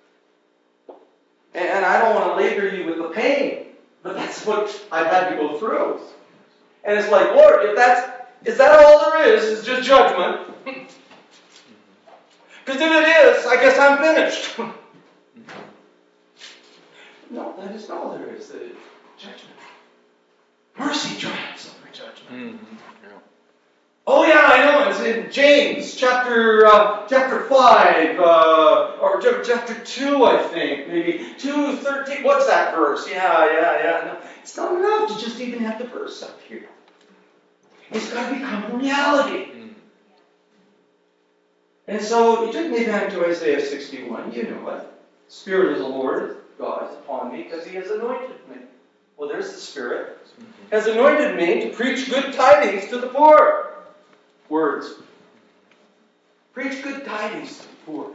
And I don't want to labor you with the pain, but that's what I've had to go through. And it's like, Lord, if that's, is that all there is, is just judgment? Because if it is, I guess I'm finished. No, that is not all there is. The judgment. Mercy triumphs over judgment. Mm-hmm. Yeah. Oh yeah, I know. It's in James chapter uh, chapter five uh, or chapter two, I think, maybe two thirteen. What's that verse? Yeah, yeah, yeah. No, it's not enough to just even have the verse up here. It's got to become reality. Mm. And so you took me back to Isaiah sixty-one. You know it. Spirit of the Lord God is upon me because He has anointed me. Well, there's the Spirit. Mm-hmm. Has anointed me to preach good tidings to the poor. Words. Preach good tidings to the poor.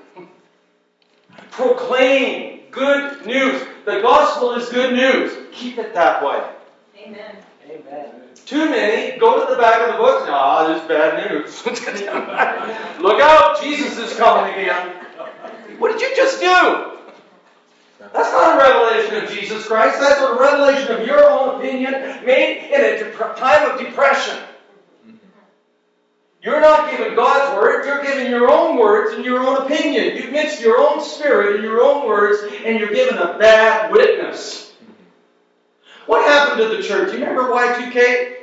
Proclaim good news. The gospel is good news. Keep it that way. Amen. Amen. Too many go to the back of the book. Ah, this is bad news. Look out, Jesus is coming again. What did you just do? That's not a revelation of Jesus Christ. That's a revelation of your own opinion made in a dep- time of depression. You're not giving God's word, you're giving your own words and your own opinion. You've mixed your own spirit and your own words, and you're giving a bad witness. What happened to the church? You remember Y two K?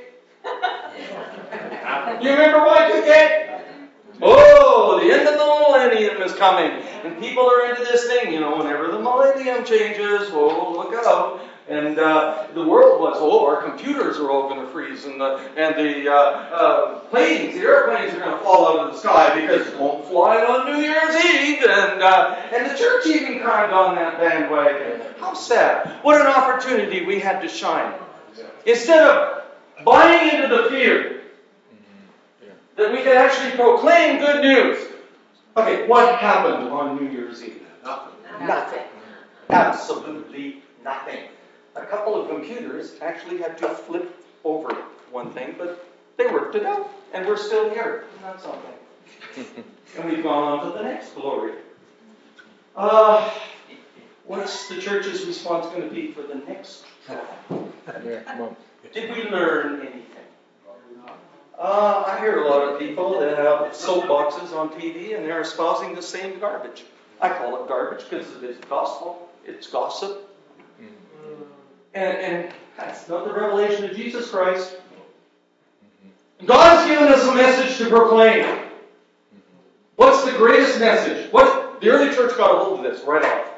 You remember Y two K? Oh, the end of the millennium is coming. And people are into this thing, you know, whenever the millennium changes, oh, look out. And uh, the world was, oh, our computers are all going to freeze, and the and the uh, uh, planes, the airplanes are going to fall out of the sky because it won't fly on New Year's Eve, and uh, and the church even climbed on that bandwagon. How sad! What an opportunity we had to shine. Instead of buying into the fear that we could actually proclaim good news. Okay, what happened on New Year's Eve? Nothing. Nothing. Absolutely nothing. A couple of computers actually had to flip over one thing, but they worked it out, and we're still here. Isn't that something? And we've gone on to the next glory. Uh, what's the church's response going to be for the next trial? Did we learn anything? Uh, I hear a lot of people that have soapboxes on T V, and they're espousing the same garbage. I call it garbage because it is gospel. It's gossip. And, and that's not the revelation of Jesus Christ. God has given us a message to proclaim. What's the greatest message? What the early church got a hold of this right off.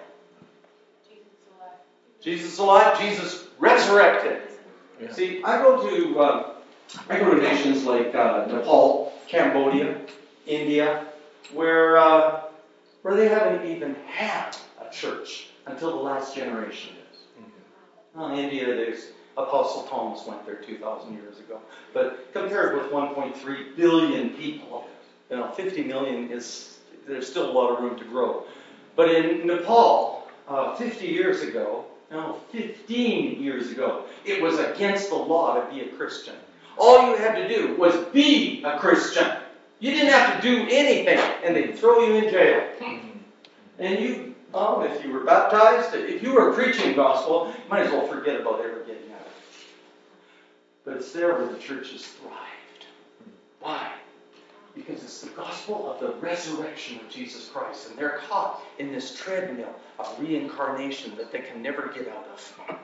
Jesus alive. Jesus resurrected. Yeah. See, I go to uh, I go to nations like uh, Nepal, Cambodia, India, where uh, where they haven't even had a church until the last generation. Well, in India, there's Apostle Thomas went there two thousand years ago. But compared with one point three billion people, you know, fifty million is, there's still a lot of room to grow. But in Nepal, uh, fifty years ago, no, fifteen years ago, it was against the law to be a Christian. All you had to do was be a Christian. You didn't have to do anything, and they'd throw you in jail. And you... Oh, if you were baptized, if you were preaching gospel, you might as well forget about ever getting out of it. But it's there where the church has thrived. Why? Because it's the gospel of the resurrection of Jesus Christ, and they're caught in this treadmill of reincarnation that they can never get out of.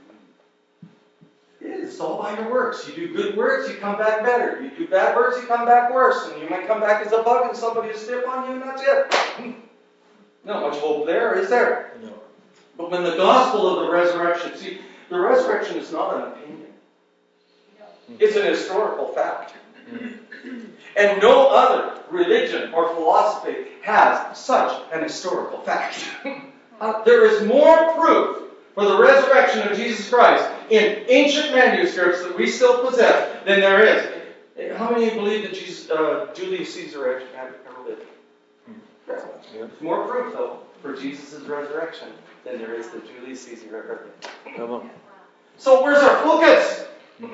It's all by your works. You do good works, you come back better. You do bad works, you come back worse. And you might come back as a bug and somebody will step on you, and that's it. Not much hope there, is there? No. But when the gospel of the resurrection, see, the resurrection is not an opinion. It's an historical fact. And no other religion or philosophy has such an historical fact. uh, there is more proof for the resurrection of Jesus Christ in ancient manuscripts that we still possess than there is. How many of you believe that Jesus, uh, Julius Caesar ever lived? There's more proof, though. for Jesus' resurrection than there is the Julius Caesar record. Come on. So where's our focus?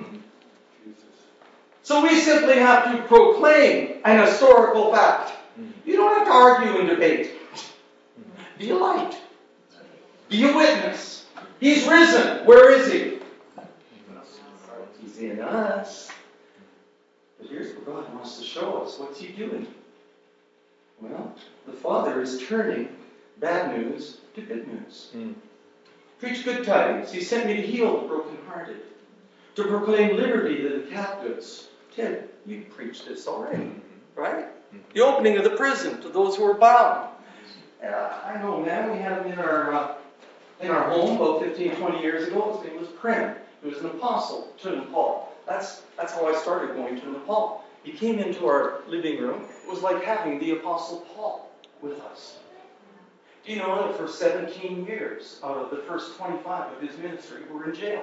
So we simply have to proclaim an historical fact. You don't have to argue and debate. Be a light. Be a witness. He's risen. Where is he? He's in us. But here's what God wants to show us. What's he doing? Well, the Father is turning bad news to good news. Mm. Preach good tidings. He sent me to heal the brokenhearted, to proclaim liberty to the captives. Ted, you preached this already, right? The opening of the prison to those who are bound. Uh, I know, man. We had him in our uh, in our home about fifteen, twenty years ago. His name was Prem. He was an apostle to Nepal. That's that's how I started going to Nepal. He came into our living room. It was like having the Apostle Paul with us. Do you know that for seventeen years out of the first twenty-five of his ministry were in jail?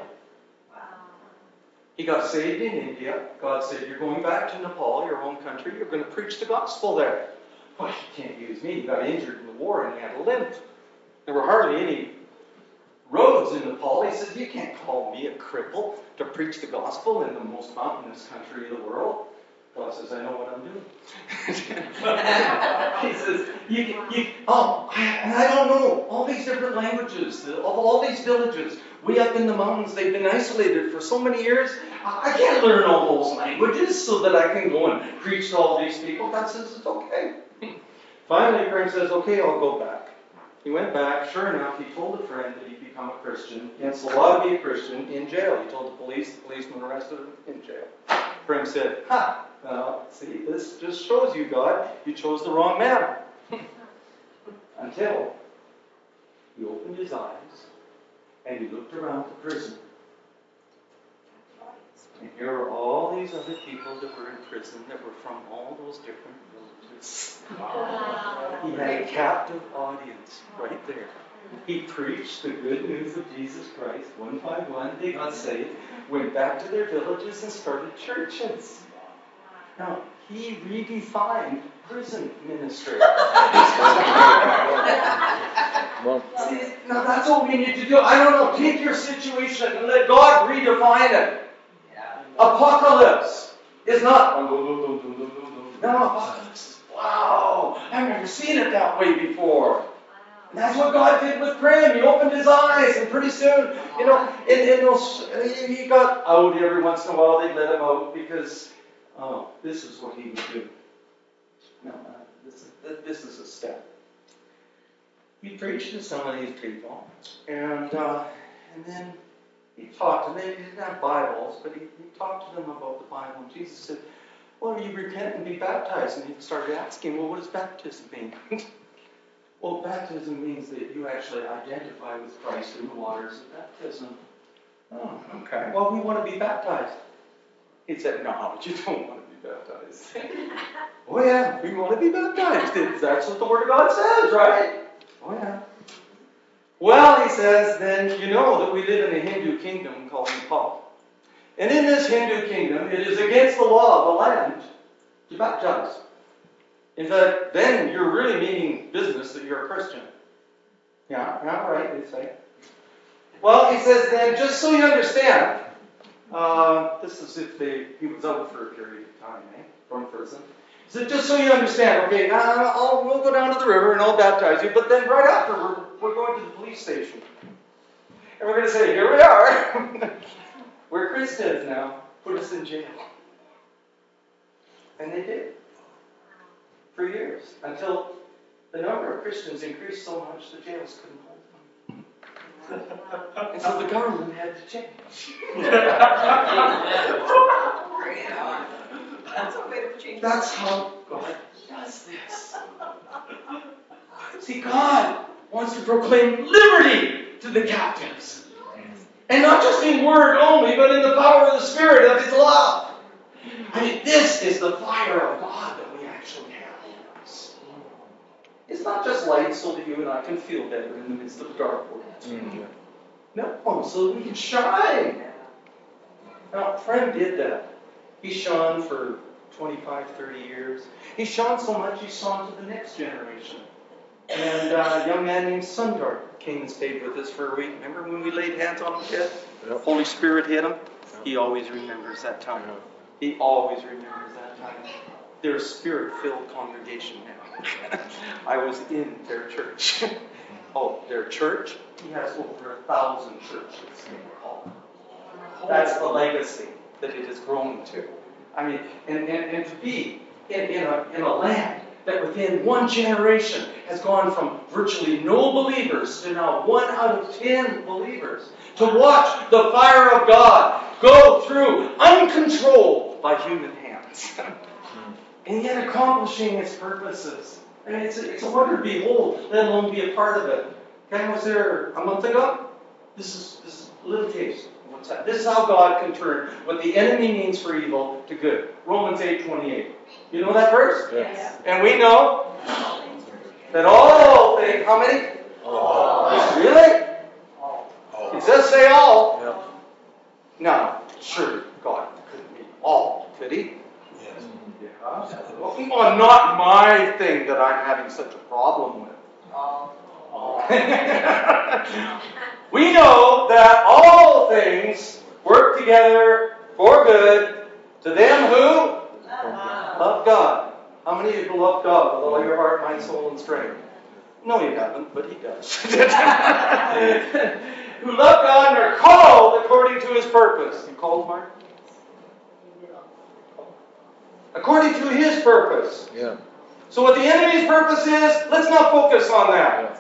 He got saved in India. God said, you're going back to Nepal, your home country. You're going to preach the gospel there. Well, you can't use me. He got injured in the war and he had a limp. There were hardly any roads in Nepal. He says, you can't call me a cripple to preach the gospel in the most mountainous country of the world. God says, I know what I'm doing. He says, you, you, oh, and I don't know all these different languages of all these villages. Way up in the mountains, they've been isolated for so many years. I can't learn all those languages so that I can go and preach to all these people. God says, it's okay. Finally, Prem says, okay, I'll go back. He went back. Sure enough, he told a friend that he'd become a Christian. Against the law to be a Christian in jail. He told the police. The policeman arrested him in jail. Prem said, ha, uh, see, this just shows you, God, you chose the wrong man. Until he opened his eyes and he looked around the prison. And here were all these other people that were in prison that were from all those different villages. Wow. He had a captive audience right there. He preached the good news of Jesus Christ one by one. They got saved, went back to their villages and started churches. Now, he redefined prison ministry. See, now that's what we need to do. I don't know, take your situation and let God redefine it. Apocalypse is not, no, apocalypse is, wow, I've never seen it that way before. And that's what God did with Prem. He opened his eyes, and pretty soon, you know, in, in those, he got out every once in a while. They'd let him out because, oh, this is what he would do. No, uh, this is this is a step. He preached to some of these people, and uh, and then he talked to them. They didn't have Bibles, but he, he talked to them about the Bible. And Jesus said, "Well, you repent and be baptized." And he started asking, "Well, what does baptism mean?" Well, baptism means that you actually identify with Christ in the waters of baptism. Oh, okay. Well, we want to be baptized. He said, no, you don't want to be baptized. Oh, yeah, we want to be baptized. That's what the Word of God says, right? Oh, yeah. Well, he says, then you know that we live in a Hindu kingdom called Nepal. And in this Hindu kingdom, it is against the law of the land to baptize. In fact, then you're really meaning business that you're a Christian. Yeah, yeah, right, they say. Well, he says then, just so you understand, uh, this is if they, he was out for a period of time, eh, from prison. He said, just so you understand, okay, now I'll, we'll go down to the river and I'll baptize you, but then right after, we're, we're going to the police station. And we're going to say, here we are. We're Christians now. Put us in jail. And they did. For years, until the number of Christians increased so much the jails couldn't hold them. And so the government had to change. That's how God does this. See, God wants to proclaim liberty to the captives. And not just in word only, but in the power of the Spirit of His love. I mean, this is the fire of God that we actually have. It's not just light so that you and I can feel better in the midst of the dark world. Mm-hmm. No, so that we can shine. Now, Prem did that. He shone for twenty-five, thirty years. He shone so much, he shone to the next generation. And uh, a young man named Sundar came and stayed with us for a week. Remember when we laid hands on him, Ted? Yep. Holy Spirit hit him. Yep. He always remembers that time. Yep. He always remembers that time. They're a spirit-filled congregation now. I was in their church. Oh, their church? He has over a thousand churches in Nepal. That's the legacy that it has grown to. I mean, and, and, and to be in, in, a, in a land that within one generation has gone from virtually no believers to now one out of ten believers. To watch the fire of God go through uncontrolled by human hands. And yet accomplishing its purposes. I mean, it's a, it's a wonder to behold, let alone be a part of it. Ken was there a month ago. This is, this is a little taste. What's that? This is how God can turn what the enemy means for evil to good. Romans eight twenty-eight. You know that verse? Yes. And we know that all things, how many? All. Really? All. It does say all. Yep. Now, sure, God couldn't be all, could he? Yes. Yeah. Well, not my thing that I'm having such a problem with. We know that all things work together for good to them who love God. How many of you love God with all your heart, mind, soul, and strength? No, you haven't, but He does. Who love God and are called according to His purpose. You called, Mark? According to His purpose. Yeah. So what the enemy's purpose is, let's not focus on that.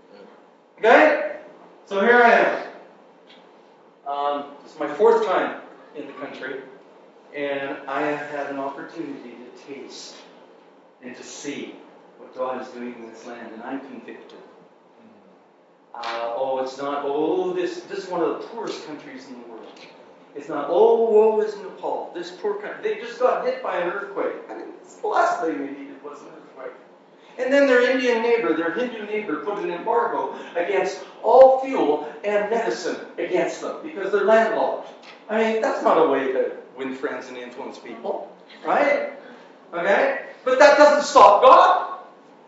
Okay? So here I am. Um, this is my fourth time in the country, and I have had an opportunity to taste and to see what God is doing in this land, and I'm convicted. Uh, oh, it's not, oh, this, this is one of the poorest countries in the world. It's not, oh, woe is Nepal. This poor country, they just got hit by an earthquake. I mean, it's the last thing they needed was an earthquake. And then their Indian neighbor, their Hindu neighbor, put an embargo against all fuel and medicine against them because they're landlocked. I mean, that's not a way to win friends and influence people, right? Okay? But that doesn't stop God.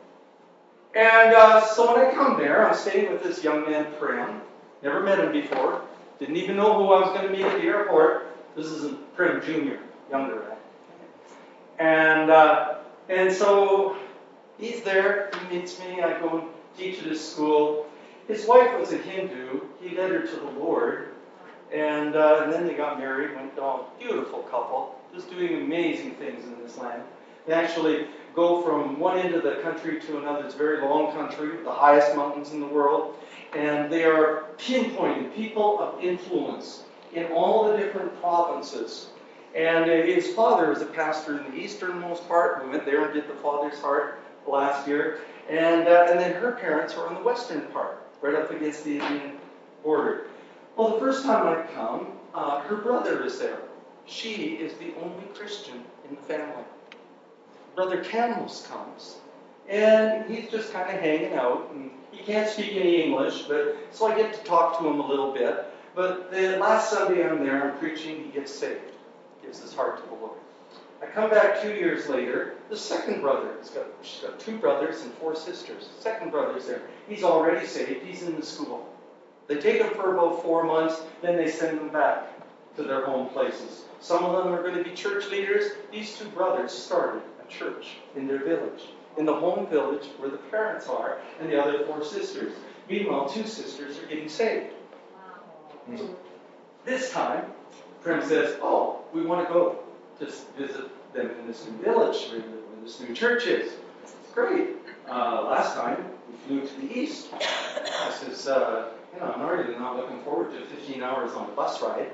And uh, so when I come there, I'm staying with this young man, Prem. Never met him before. Didn't even know who I was going to meet at the airport. This is Prem Junior, younger, right? And, uh, and so he's there, he meets me, I go and teach at his school. His wife was a Hindu, he led her to the Lord, and, uh, and then they got married, went on, beautiful couple, just doing amazing things in this land. They actually go from one end of the country to another. It's a very long country with the highest mountains in the world, and they are pinpointing people of influence in all the different provinces. And uh, his father is a pastor in the easternmost part. We went there and did the Father's Heart last year. And, uh, and then her parents are in the western part, right up against the Indian border. Well, the first time I come, uh, her brother is there. She is the only Christian in the family. Brother Camels comes. And he's just kind of hanging out. And he can't speak any English, but so I get to talk to him a little bit. But the last Sunday I'm there, I'm preaching, he gets saved. Gives his heart to the Lord. I come back two years later, the second brother, has got, she's got two brothers and four sisters. Second brother's there. He's already saved. He's in the school. They take him for about four months, then they send him back to their home places. Some of them are going to be church leaders. These two brothers started a church in their village, in the home village where the parents are, and the other four sisters. Meanwhile, two sisters are getting saved. Wow. So this time, Prem says, oh, we want to go just visit them in this new village where this new church is. It's great. Uh, last time, we flew to the east. I says, uh, you know, I'm already not looking forward to fifteen hours on a bus ride.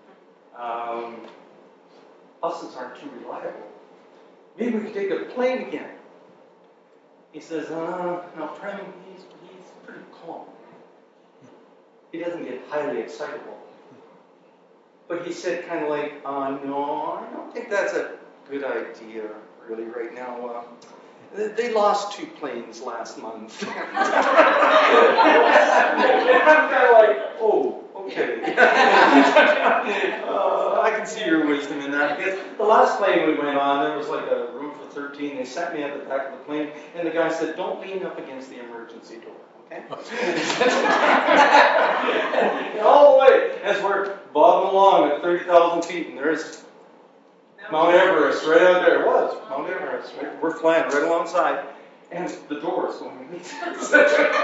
Um, buses aren't too reliable. Maybe we could take a plane again. He says, uh, no, Prem, he's, he's pretty calm. He doesn't get highly excitable. But he said kind of like, uh, no, I don't think that's a good idea really right now. Uh, they lost two planes last month. And I'm kind of like, oh, okay. uh, I can see your wisdom in that. Because the last plane we went on, there was like a room for thirteen. They sat me at the back of the plane, and the guy said, "Don't lean up against the emergency door, okay?" And all the way as we're bobbing along at thirty thousand feet, and there's Mount Everest right out there. It was Mount Everest. Right? We're flying right alongside, and the door is going. So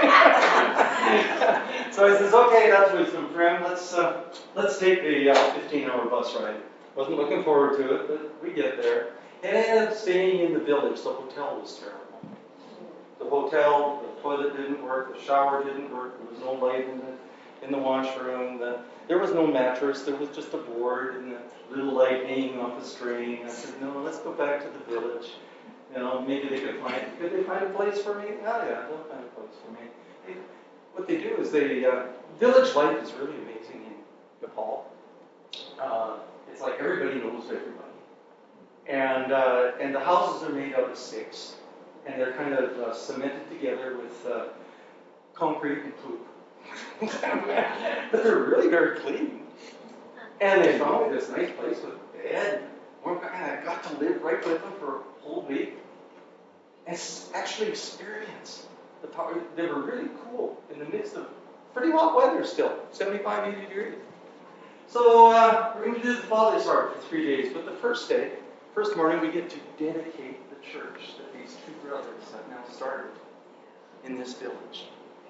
I says, "Okay, that's wisdom, friend. Let's uh, let's take the uh, fifteen-hour bus ride." Wasn't looking forward to it, but we get there, and I ended up staying in the village. The hotel was terrible. The hotel, the toilet didn't work, the shower didn't work. There was no light in the in the washroom. The, there was no mattress. There was just a board and a little light hanging off a string. I said, "No, let's go back to the village. You know, maybe they could find. Could they find a place for me? Oh yeah, they'll find a place for me." They, what they do is they uh, village life is really amazing in Nepal. Uh, it's like everybody knows everybody, and uh, and the houses are made out of sticks, and they're kind of uh, cemented together with uh, concrete and poop. But they're really very clean. And they found me this nice place with a bed. And I got to live right with them for a whole week. And actually experience the power. They were really cool in the midst of pretty hot weather still, seventy-five, eighty degrees. So uh, we're going to do the Father's Heart for three days. But the first day, first morning, we get to dedicate the church that these two brothers have now started in this village.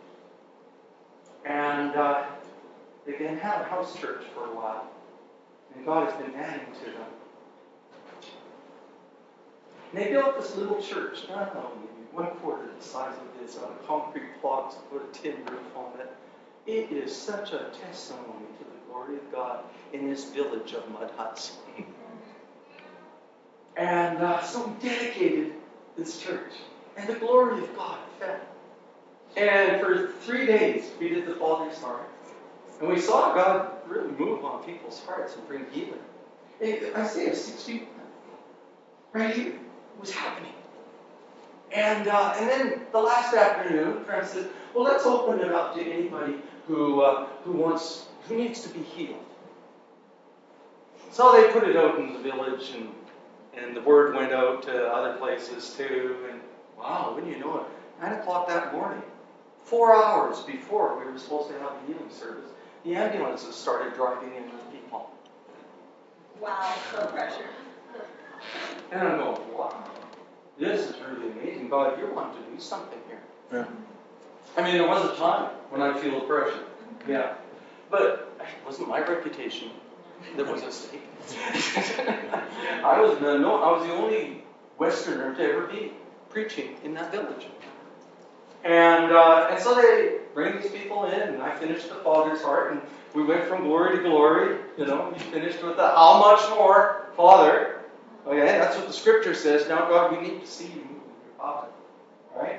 And uh, they've been having a house church for a while. And God has been adding to them. And they built this little church, not only one quarter the size of this, on a concrete block to put a tin roof on it. It is such a testimony to the glory of God in this village of mud huts. And uh, so we dedicated this church. And the glory of God fell. And for three days, we did the Father's Heart. And we saw God really move on people's hearts and bring healing. And Isaiah sixty, right here, was happening. And uh, and then the last afternoon, Francis said, "Well, let's open it up to anybody who uh, who wants, who needs to be healed." So they put it out in the village, and and the word went out to other places too. And wow, wouldn't you know it? Nine o'clock that morning, four hours before we were supposed to have a healing service, the ambulances started driving in with people. Wow, so pressure. And I'm going, wow, this is really amazing. God, you're wanting to do something here. Yeah. I mean, there was a time when I feel the pressure. Yeah. But it wasn't my reputation that was at stake. I was the no, I was the only Westerner to ever be preaching in that village. And uh, and so they bring these people in, and I finished the Father's Heart, and we went from glory to glory. You know, we finished with the how much more, Father. Okay, that's what the Scripture says. Now, God, we need to see you move in your Father. Right?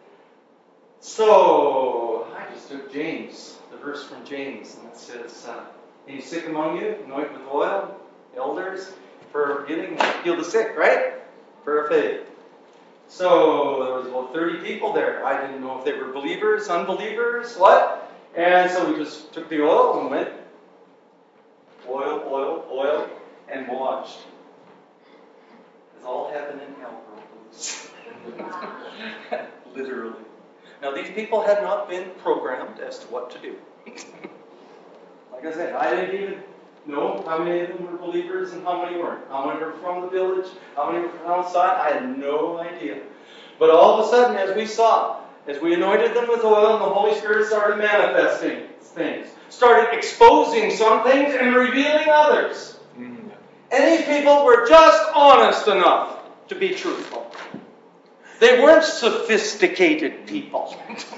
So I just took James, the verse from James, and it says, uh, "Any sick among you, anoint with oil, elders, for giving, heal the sick." Right? For faith. So there was about thirty people there. I didn't know if they were believers, unbelievers, what? And so we just took the oil and went oil, oil, oil, and watched. It's all heaven and hell broke loose. Literally. Now these people had not been programmed as to what to do. Like I said, I didn't even know how many of them were believers and how many weren't. How many were from the village, how many were from outside. I had no idea. But all of a sudden, as we saw, as we anointed them with oil, and the Holy Spirit started manifesting things, started exposing some things and revealing others. Mm-hmm. And these people were just honest enough to be truthful. They weren't sophisticated people.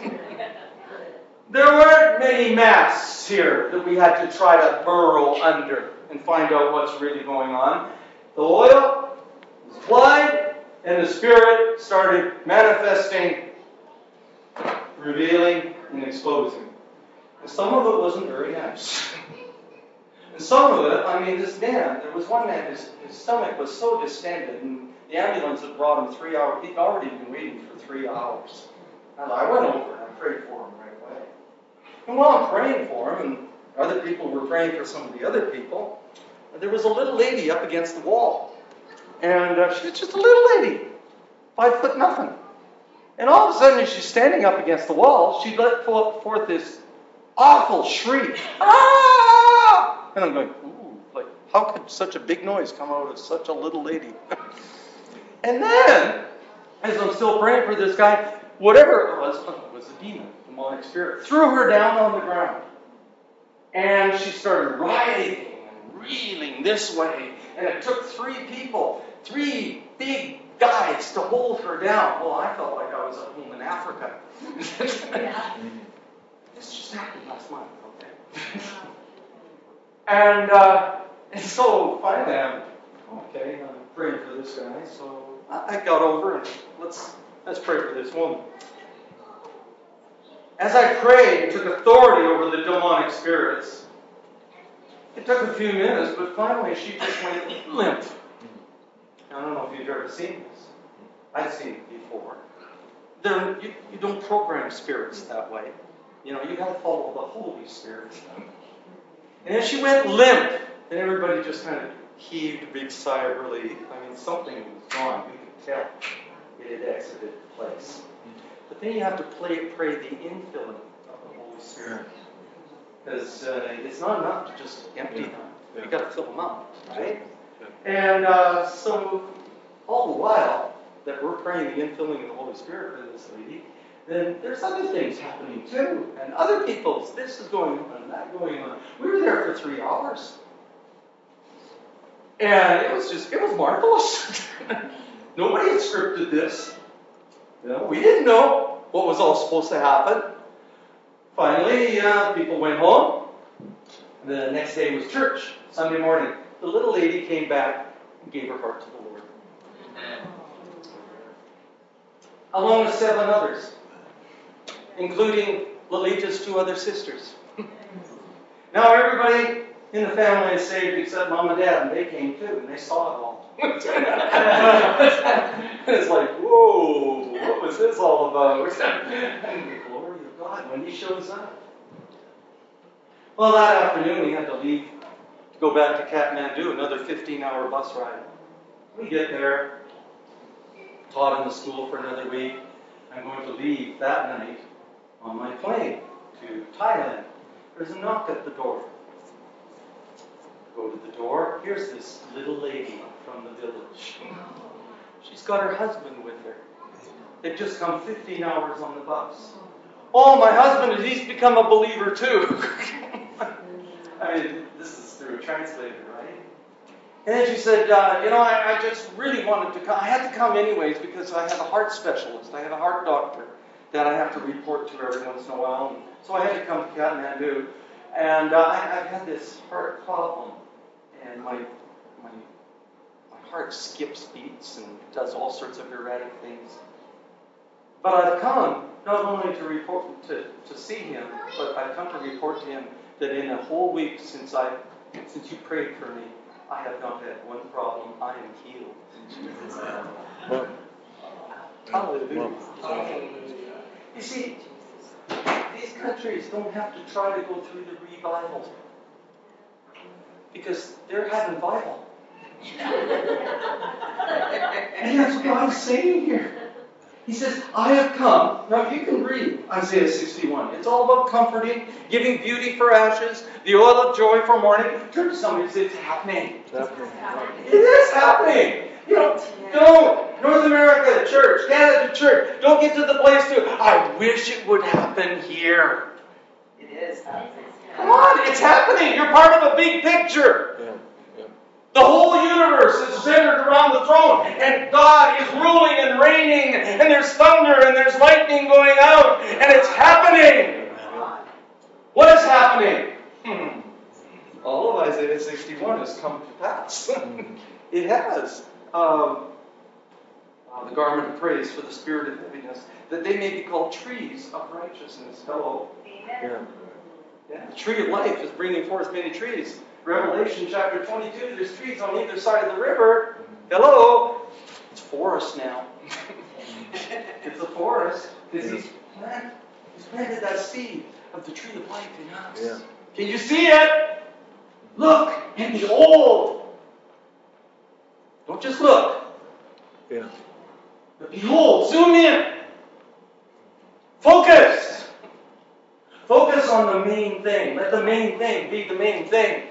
There weren't many masks here that we had to try to burrow under and find out what's really going on. The oil was applied, and the Spirit started manifesting, revealing, and exposing. And some of it wasn't very nice. And some of it, I mean, this man, there was one man, his, his stomach was so distended, and the ambulance had brought him three hours. He'd already been waiting for three hours. And I went over and I prayed for him right away. And while I'm praying for him, and other people were praying for some of the other people, there was a little lady up against the wall. And uh, she was just a little lady, five foot nothing. And all of a sudden, as she's standing up against the wall, she let forth this awful shriek. Ah! And I'm going, ooh, like, how could such a big noise come out of such a little lady? And then, as I'm still praying for this guy, whatever it was, it was a demon, demonic spirit, threw her down on the ground. And she started writhing and reeling this way. And it took three people, three big guys to hold her down. Well, I felt like I was at home in Africa. Yeah. This just happened last month, okay? and, uh, and so finally I'm, okay, I'm praying for this guy. So I got over and let's, let's pray for this woman. As I prayed, took authority over the demonic spirits. It took a few minutes, but finally she just went limp. I don't know if you've ever seen this. I've seen it before. There, you, you don't program spirits that way. You know, you got to follow the Holy Spirit. And as she went limp, and everybody just kind of heaved a big sigh of relief. I mean, something was gone. You could tell it had exited the place. But then you have to play, pray the infilling of the Holy Spirit. Because uh, it's not enough to just empty them. You've got to fill them up, right? And uh, so, all the while that we're praying the infilling of the Holy Spirit for this lady, then there's other things happening too. And other people's, this is going on and that going on. We were there for three hours. And it was just, it was marvelous. Nobody had scripted this. You know, we didn't know what was all supposed to happen. Finally, uh, people went home. The next day was church, Sunday morning. The little lady came back and gave her heart to the Lord. Along with seven others, including Lolita's two other sisters. Now everybody in the family is saved except Mom and Dad, and they came too, and they saw it all. It's like, whoa, what was this all about? And the glory of God when He shows up. Well, that afternoon we had to leave to go back to Kathmandu, another fifteen-hour bus ride. We get there, taught in the school for another week. I'm going to leave that night on my plane to Thailand. There's a knock at the door. Go to the door. Here's this little lady from the village. She's got her husband with her. They've just come fifteen hours on the bus. Oh, my husband, he's become a believer too. I mean, this is through a translator, right? And then she said, uh, you know, I, I just really wanted to come. I had to come anyways because I have a heart specialist. I have a heart doctor that I have to report to every once in a while. And so I had to come to Kathmandu. And uh, I, I've had this heart problem. And my, my, my heart skips beats and does all sorts of erratic things. But I've come not only to report to, to see him, but I've come to report to him that in a whole week since I since you prayed for me, I have not had one problem. I am healed. Well, hallelujah. Hallelujah. You see, these countries don't have to try to go through the revival because they're having Bible. And that's what God's saying here. He says, I have come. Now, you can read Isaiah sixty-one. It's all about comforting, giving beauty for ashes, the oil of joy for mourning. Turn to somebody and say, it's happening. It's happening. It is happening. You know, don't. North America church, Canada church, don't get to the place to, I wish it would happen here. It is happening. Come on, it's happening. You're part of a big picture. Yeah. The whole universe is centered around the throne, and God is ruling and reigning, and there's thunder and there's lightning going out, and it's happening. What is happening? Hmm. All of Isaiah sixty-one has come to pass. It has. Um, uh, the garment of praise for the spirit of heaviness, that they may be called trees of righteousness. Hello. Amen. Yeah. The tree of life is bringing forth many trees. Revelation chapter twenty-two, there's trees on either side of the river. Hello. It's forest now. It's a forest because he's planted, he's planted that seed of the tree of life in us. Yeah. Can you see it? Look and behold. Don't just look. Yeah. But behold, zoom in. Focus. Focus on the main thing. Let the main thing be the main thing.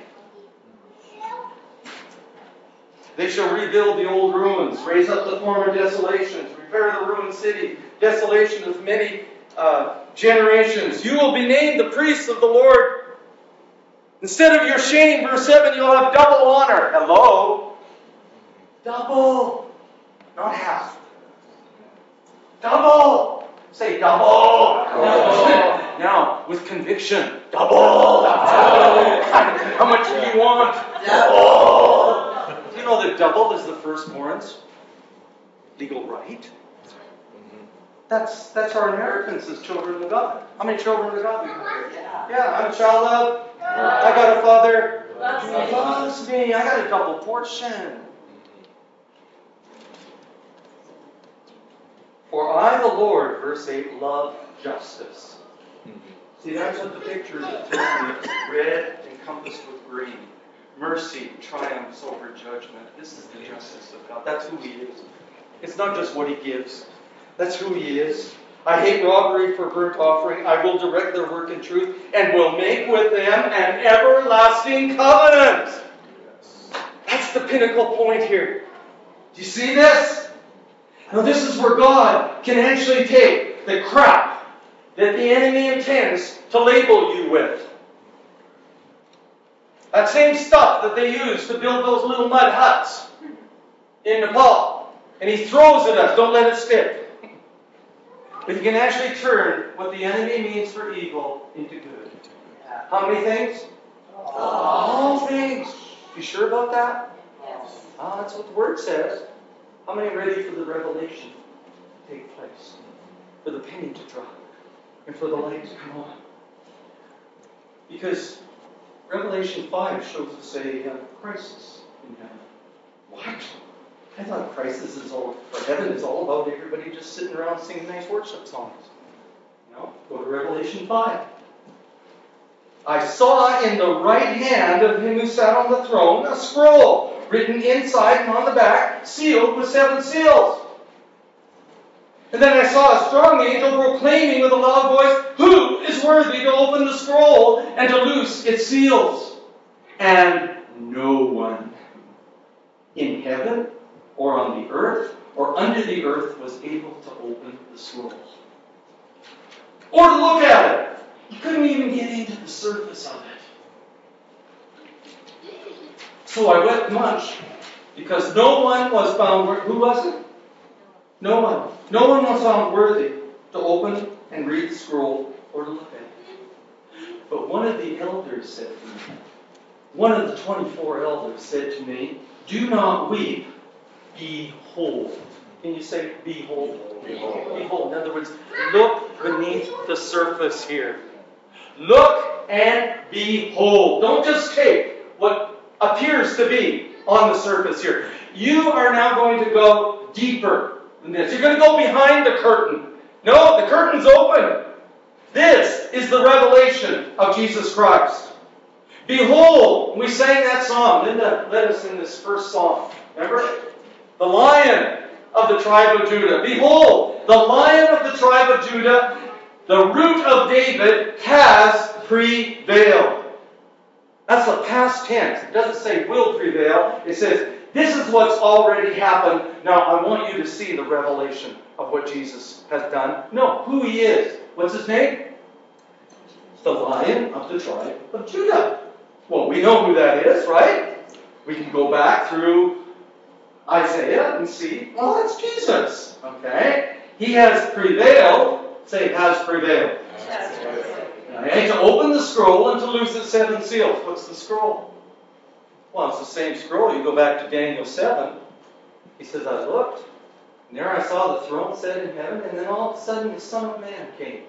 They shall rebuild the old ruins, raise up the former desolations, repair the ruined city, desolation of many uh, generations. You will be named the priests of the Lord. Instead of your shame, verse seven, you'll have double honor. Hello? Double. Not half. Double. Say double. Double. Now, with conviction. Double. Double. How much do you want? Double. Do you know that double is the firstborn's legal right? That's that's our inheritance as children of God. How many children of God do we have? Yeah. Yeah, I'm a child of. I got a father Loves who me. loves me. I got a double portion. For I, the Lord, verse eight, love justice. See, that's what the picture is of Timothy. Red encompassed with green. Mercy triumphs over judgment. This is the justice of God. That's who He is. It's not just what He gives. That's who He is. I hate robbery for burnt offering. I will direct their work in truth and will make with them an everlasting covenant. That's the pinnacle point here. Do you see this? Now this is where God can actually take the crap that the enemy intends to label you with. That same stuff that they use to build those little mud huts in Nepal. And He throws at us. Don't let it stick. But He can actually turn what the enemy means for evil into good. How many things? All things. You sure about that? Yes. Ah, that's what the Word says. How many are ready for the revelation to take place? For the penny to drop. And for the light to come on. Because Revelation five shows us a uh, crisis in heaven. What? I thought crisis is all, or heaven is all about everybody just sitting around singing nice worship songs. No, go to Revelation five. I saw in the right hand of Him who sat on the throne a scroll written inside and on the back, sealed with seven seals. And then I saw a strong angel proclaiming with a loud voice, "Who is worthy to open the scroll and to loose its seals?" And no one in heaven or on the earth or under the earth was able to open the scroll. Or to look at it. You couldn't even get into the surface of it. So I wept much, because no one was found worthy. Who was it? No one. No one was found worthy to open and read the scroll or to look at it. But one of the elders said to me, one of the twenty-four elders said to me, "Do not weep. Behold." Can you say behold? Behold. Behold. In other words, look beneath the surface here. Look and behold. Don't just take what appears to be on the surface here. You are now going to go deeper than this. You're going to go behind the curtain. No, the curtain's open. This is the revelation of Jesus Christ. Behold, we sang that song. Linda led us in this first song. Remember? The Lion of the tribe of Judah. Behold, the Lion of the tribe of Judah, the root of David, has prevailed. That's the past tense. It doesn't say will prevail. It says, this is what's already happened. Now, I want you to see the revelation of what Jesus has done. No, who He is. What's His name? The Lion of the tribe of Judah. Well, we know who that is, right? We can go back through Isaiah and see, well, that's Jesus. Okay? He has prevailed. Say, has prevailed. Okay? To open the scroll and to loose its seven seals. What's the scroll? Well, it's the same scroll. You go back to Daniel seven. He says, I looked, and there I saw the throne set in heaven, and then all of a sudden the Son of Man came.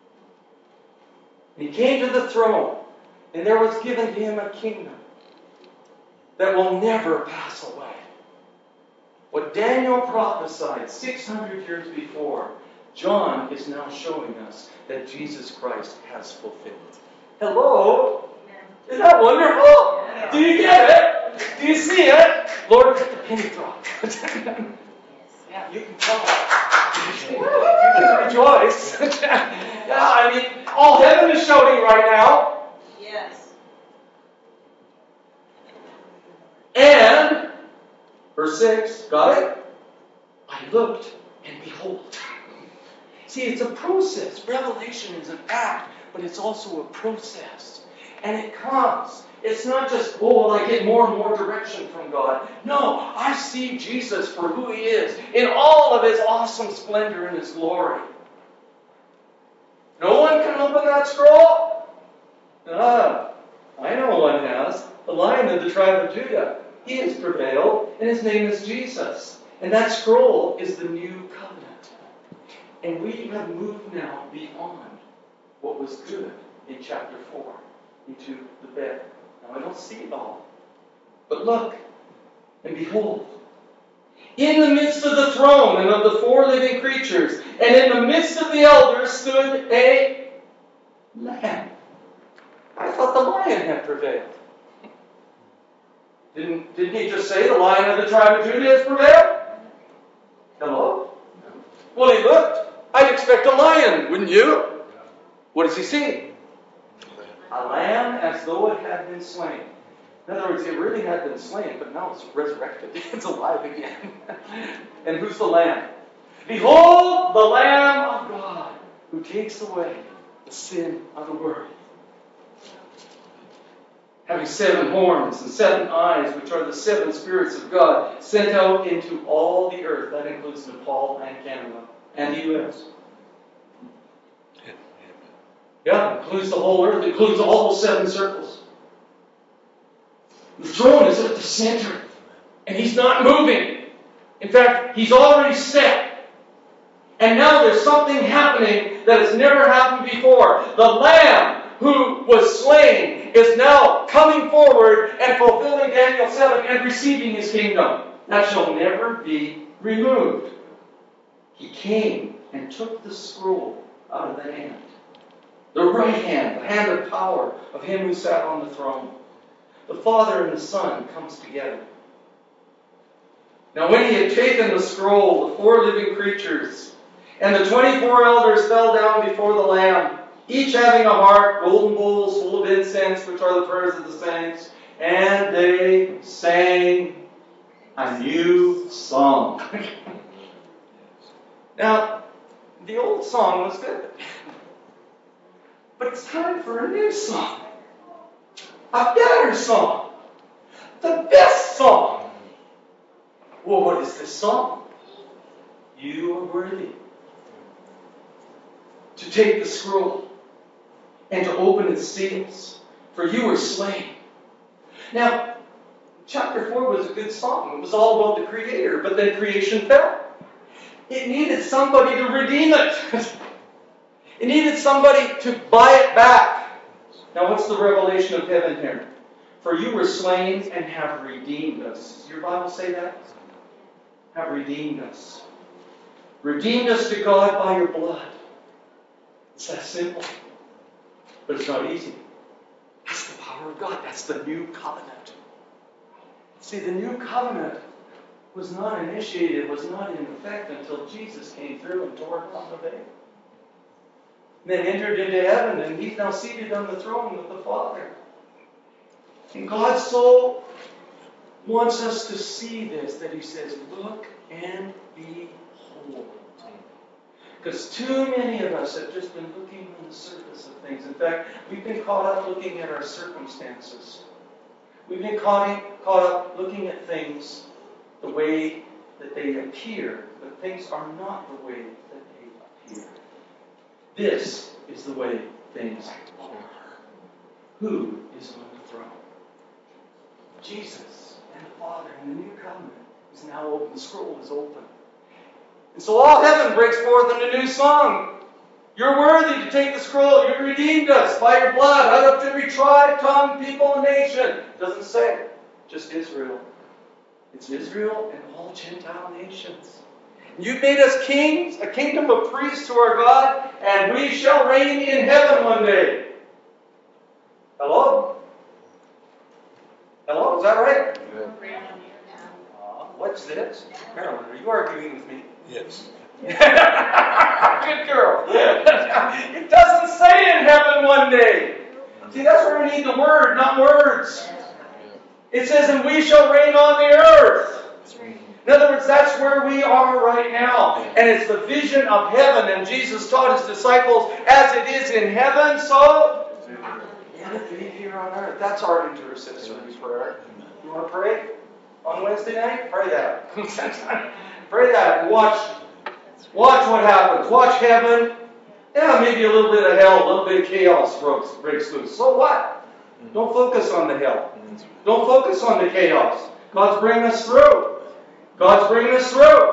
And He came to the throne, and there was given to Him a kingdom that will never pass away. What Daniel prophesied six hundred years before, John is now showing us that Jesus Christ has fulfilled. Hello? Isn't that wonderful? Do you get it? Do you see it? Lord, let the penny drop. Yeah, you can tell. You can rejoice. Yeah, I mean, all heaven is shouting right now. Yes. And, verse six, got it? I looked, and behold. See, it's a process. Revelation is an act, but it's also a process. And it comes. It's not just, oh, well, I get more and more direction from God. No, I see Jesus for who He is, in all of His awesome splendor and His glory. No one can open that scroll? Ah, I know one has. The Lion of the tribe of Judah. He has prevailed, and His name is Jesus. And that scroll is the new covenant. And we have moved now beyond what was good in chapter four into the bed. Now I don't see it all. But look, and behold, in the midst of the throne and of the four living creatures, and in the midst of the elders stood a lamb. I thought the lion had prevailed. Didn't, didn't he just say the Lion of the tribe of Judah has prevailed? Hello? Well, he looked. I'd expect a lion, wouldn't you? What does he see? A lamb as though it had been slain. In other words, it really had been slain, but now it's resurrected. It's alive again. And who's the lamb? Behold, the Lamb of God, who takes away the sin of the world. Having seven horns and seven eyes, which are the seven spirits of God, sent out into all the earth. That includes Nepal and Canada and the U S. Yeah, it includes the whole earth. It includes all those seven circles. The throne is at the center. And He's not moving. In fact, He's already set. And now there's something happening that has never happened before. The Lamb who was slain is now coming forward and fulfilling Daniel seven and receiving His kingdom. That shall never be removed. He came and took the scroll out of the hand. The right hand, the hand of power of Him who sat on the throne. The Father and the Son comes together. Now when He had taken the scroll, the four living creatures and the twenty-four elders fell down before the Lamb, each having a harp, golden bowls full of incense, which are the prayers of the saints, and they sang a new song. Now, the old song was good. But it's time for a new song. A better song. The best song. Well, what is this song? You are worthy to take the scroll and to open its seals, for you were slain. Now, chapter four was a good song. It was all about the Creator, but then creation fell. It needed somebody to redeem it. It needed somebody to buy it back. Now, what's the revelation of heaven here? For you were slain and have redeemed us. Does your Bible say that? Have redeemed us. Redeemed us to God by your blood. It's that simple. But it's not easy. That's the power of God. That's the new covenant. See, the new covenant was not initiated, was not in effect until Jesus came through and tore down the veil. Then entered into heaven, and He's now seated on the throne with the Father. And God so wants us to see this that He says, look and behold. Because too many of us have just been looking on the surface of things. In fact, we've been caught up looking at our circumstances. We've been caught, caught up looking at things the way that they appear, but things are not the way that they appear. This is the way things are. Who is on the throne? Jesus and the Father, and the new covenant is now open. The scroll is open. And so all heaven breaks forth in a new song. You're worthy to take the scroll. You redeemed us by your blood out of every tribe, tongue, people, and nation. It doesn't say just Israel. It's Israel and all Gentile nations. You've made us kings, a kingdom of priests to our God, and we shall reign in heaven one day. Hello? that right? Yeah. Uh, what's this? Carolyn, are you arguing with me? Yes. Good girl. It doesn't say in heaven one day. See, that's where we need the word, not words. It says, and we shall reign on the earth. In other words, that's where we are right now. And it's the vision of heaven. And Jesus taught His disciples, as it is in heaven, so let it be here on earth. That's our intercessory prayer. You want to pray on Wednesday night? Pray that. Pray that. Watch, watch what happens. Watch heaven. Yeah, maybe a little bit of hell, a little bit of chaos breaks, breaks loose. So what? Don't focus on the hell. Don't focus on the chaos. God's bringing us through. God's bringing us through.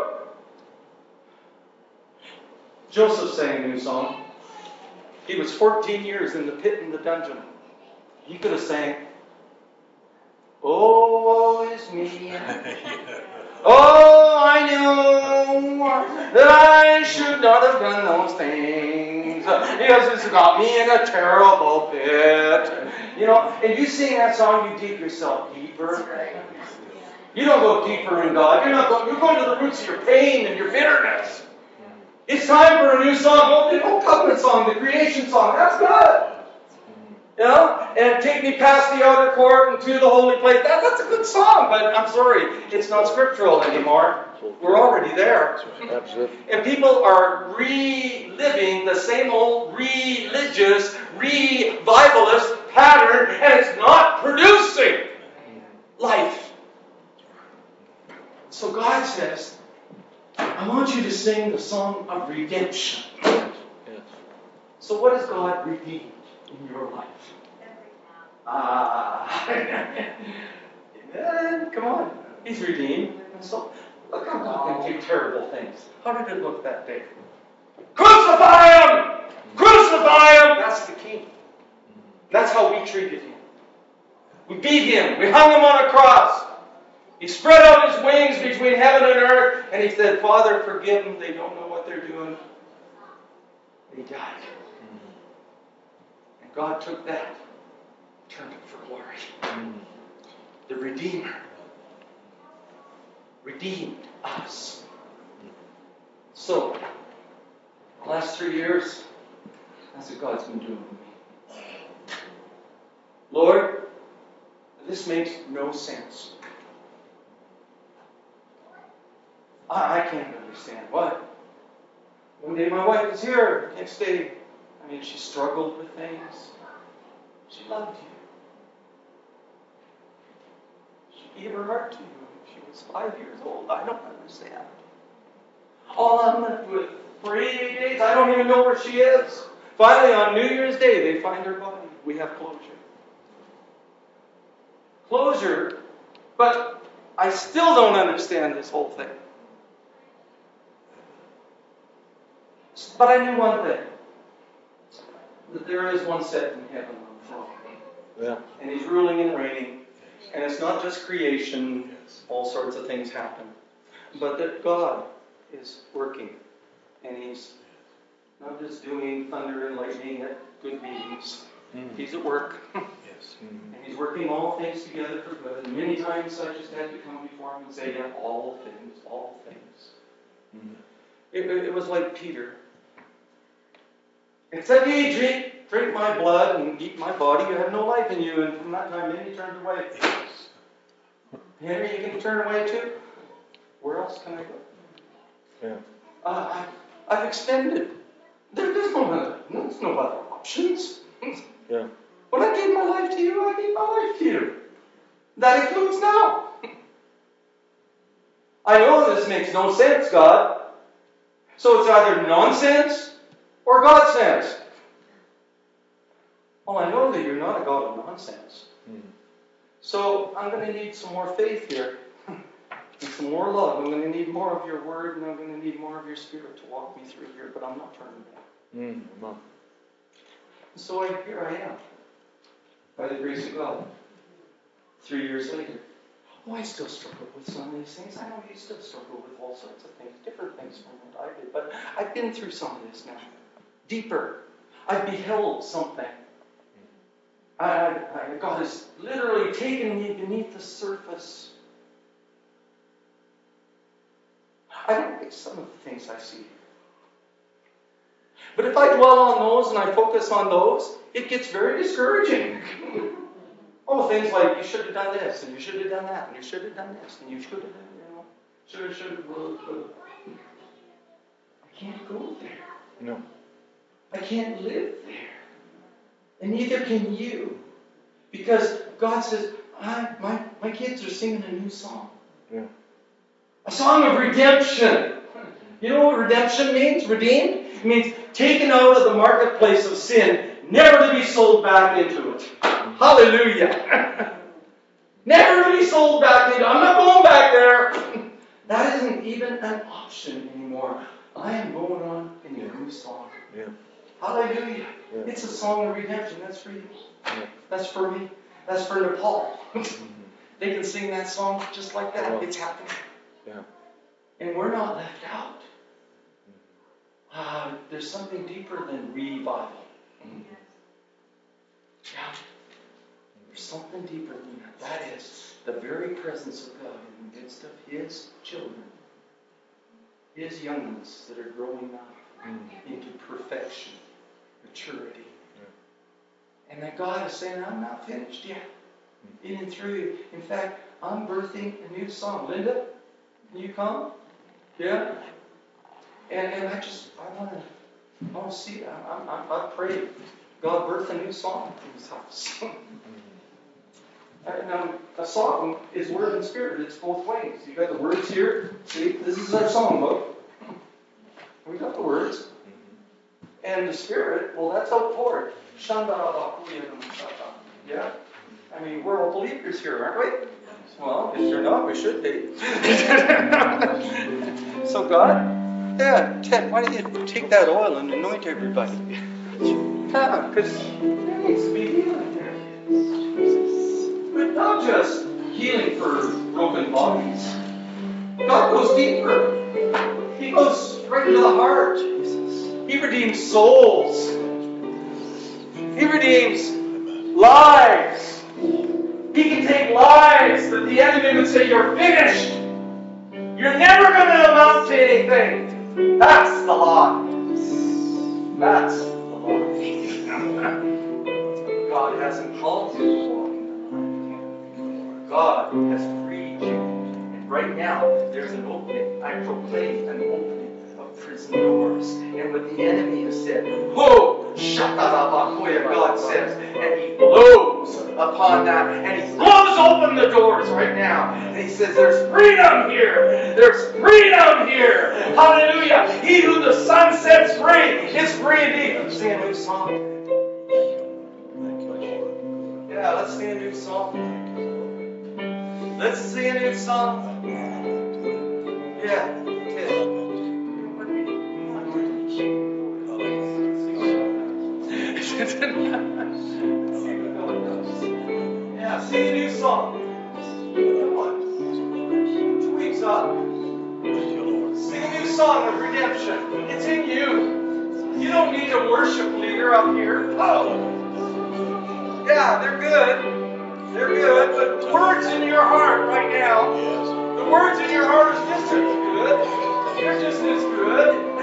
Joseph sang a new song. He was fourteen years in the pit in the dungeon. He could have sang, oh, woe is me. Oh, I knew that I should not have done those things because it's got me in a terrible pit. You know, and you sing that song, you dig yourself deeper. You don't go deeper in God. You're not going, you're going to the roots of your pain and your bitterness. It's time for a new song. Oh, the old covenant song, the creation song. That's good. You know? And take me past the outer court and to the holy place. That, that's a good song, but I'm sorry, it's not scriptural anymore. We're already there. And people are reliving the same old religious, revivalist pattern, and it's not producing life. So God says, I want you to sing the song of redemption. So what has God redeemed in your life? Ah, uh, come on. He's redeemed. And so look how God can do terrible things. How did it look that day? Crucify Him! Crucify Him! That's the King. That's how we treated Him. We beat Him. We hung Him on a cross. He spread out His wings between heaven and earth, and He said, Father, forgive them. They don't know what they're doing. He died. And God took that, turned it for glory. The Redeemer redeemed us. So, the last three years, that's what God's been doing with me. Lord, this makes no sense. I, I can't understand. What? One day my wife was here. Next day, I mean, she struggled with things. She loved you. She gave her heart to you when she was five years old. I don't understand. All I'm left with for eighty days, I don't even know where she is. Finally, on New Year's Day, they find her body. We have closure. Closure, but I still don't understand this whole thing. But I knew one thing. That there is one set in heaven on the throne. Yeah. And He's ruling and reigning. And it's not just creation. All sorts of things happen. But that God is working. And He's not just doing thunder and lightning at good meetings. Mm-hmm. He's at work. Yes. Mm-hmm. And He's working all things together for good. And many times I just had to come before Him and say, yeah, all things, all things. Mm-hmm. It, it, it was like Peter. It said, hey, drink, drink my blood and eat my body. You have no life in you. And from that time, then He turned away. Yes. Henry, you can turn away too? Where else can I go? Yeah. Uh, I, I've extended. There, there's, no other, there's no other options. Yeah. When I gave my life to you, I gave my life to you. That includes now. I know this makes no sense, God. So it's either nonsense or God sense. Well, I know that you're not a God of nonsense. Mm. So I'm going to need some more faith here. And some more love. I'm going to need more of your word, and I'm going to need more of your spirit to walk me through here, but I'm not turning back. Mm. So I, here I am. By the grace of God. Three years later. Oh, I still struggle with some of these things. I know you still struggle with all sorts of things, different things from what I did. But I've been through some of this now. Deeper. I've beheld something. I, I, God has literally taken me beneath the surface. I don't like some of the things I see. But if I dwell on those and I focus on those, it gets very discouraging. Oh, things like, you should have done this, and you should have done that, and you should have done this, and you should have done, you know, should have, should have, would have. I can't go there. No. I can't live there. And neither can you. Because God says, I, my, my kids are singing a new song. Yeah. A song of redemption. You know what redemption means? Redeemed? It means taken out of the marketplace of sin, never to be sold back into it. Hallelujah. Never to be sold back into it. I'm not going back there. That isn't even an option anymore. I am going on in a new song. Yeah. Hallelujah. Yeah. It's a song of redemption. That's for you. Yeah. That's for me. That's for Nepal. Mm-hmm. They can sing that song just like that. Yeah. It's happening. Yeah. And we're not left out. Uh, there's something deeper than revival. Yeah. There's something deeper than that. That is the very presence of God in the midst of His children. His young ones that are growing up Mm-hmm. into perfection, maturity. Yeah. And that God is saying, I'm not finished yet. In and through you. In fact, I'm birthing a new song. Linda, can you come? Yeah? And and I just, I want to, I want to see, I, I, I pray God birth a new song in His house. And um, a song is word and spirit. It's both ways. You got the words here. See, this is our songbook. We got the words. And the spirit, well, that's outpoured. Yeah? I mean, we're all believers here, aren't we? Well, if you're not, we should be. So God, yeah, Ted, why don't you take that oil and anoint everybody? Yeah, because there needs to be healing here. But not just healing for broken bodies. God goes deeper. He goes right into the heart. He redeems souls. He redeems lives. He can take lives that the enemy would say, you're finished. You're never going to amount to anything. That's the lie. That's the lie. God hasn't called you to walk in the light. God has freed you. And right now, there's an opening. I proclaim an opening of prison doors. And what the enemy has said, whoa, Shakarabakoya, God says, and He blows upon that, and He blows open the doors right now. And He says, there's freedom here. There's freedom here. Hallelujah. He who the Son sets free is free indeed. Let's sing a new song. Yeah, let's sing a new song. Let's sing a new song. Yeah. Yeah, sing a new song. Come on. Two weeks up. Sing a new song of redemption. It's in you. You don't need a worship leader up here. Oh. Yeah, they're good. They're good. But the words in your heart right now, the words in your heart are just as good. They're just as good.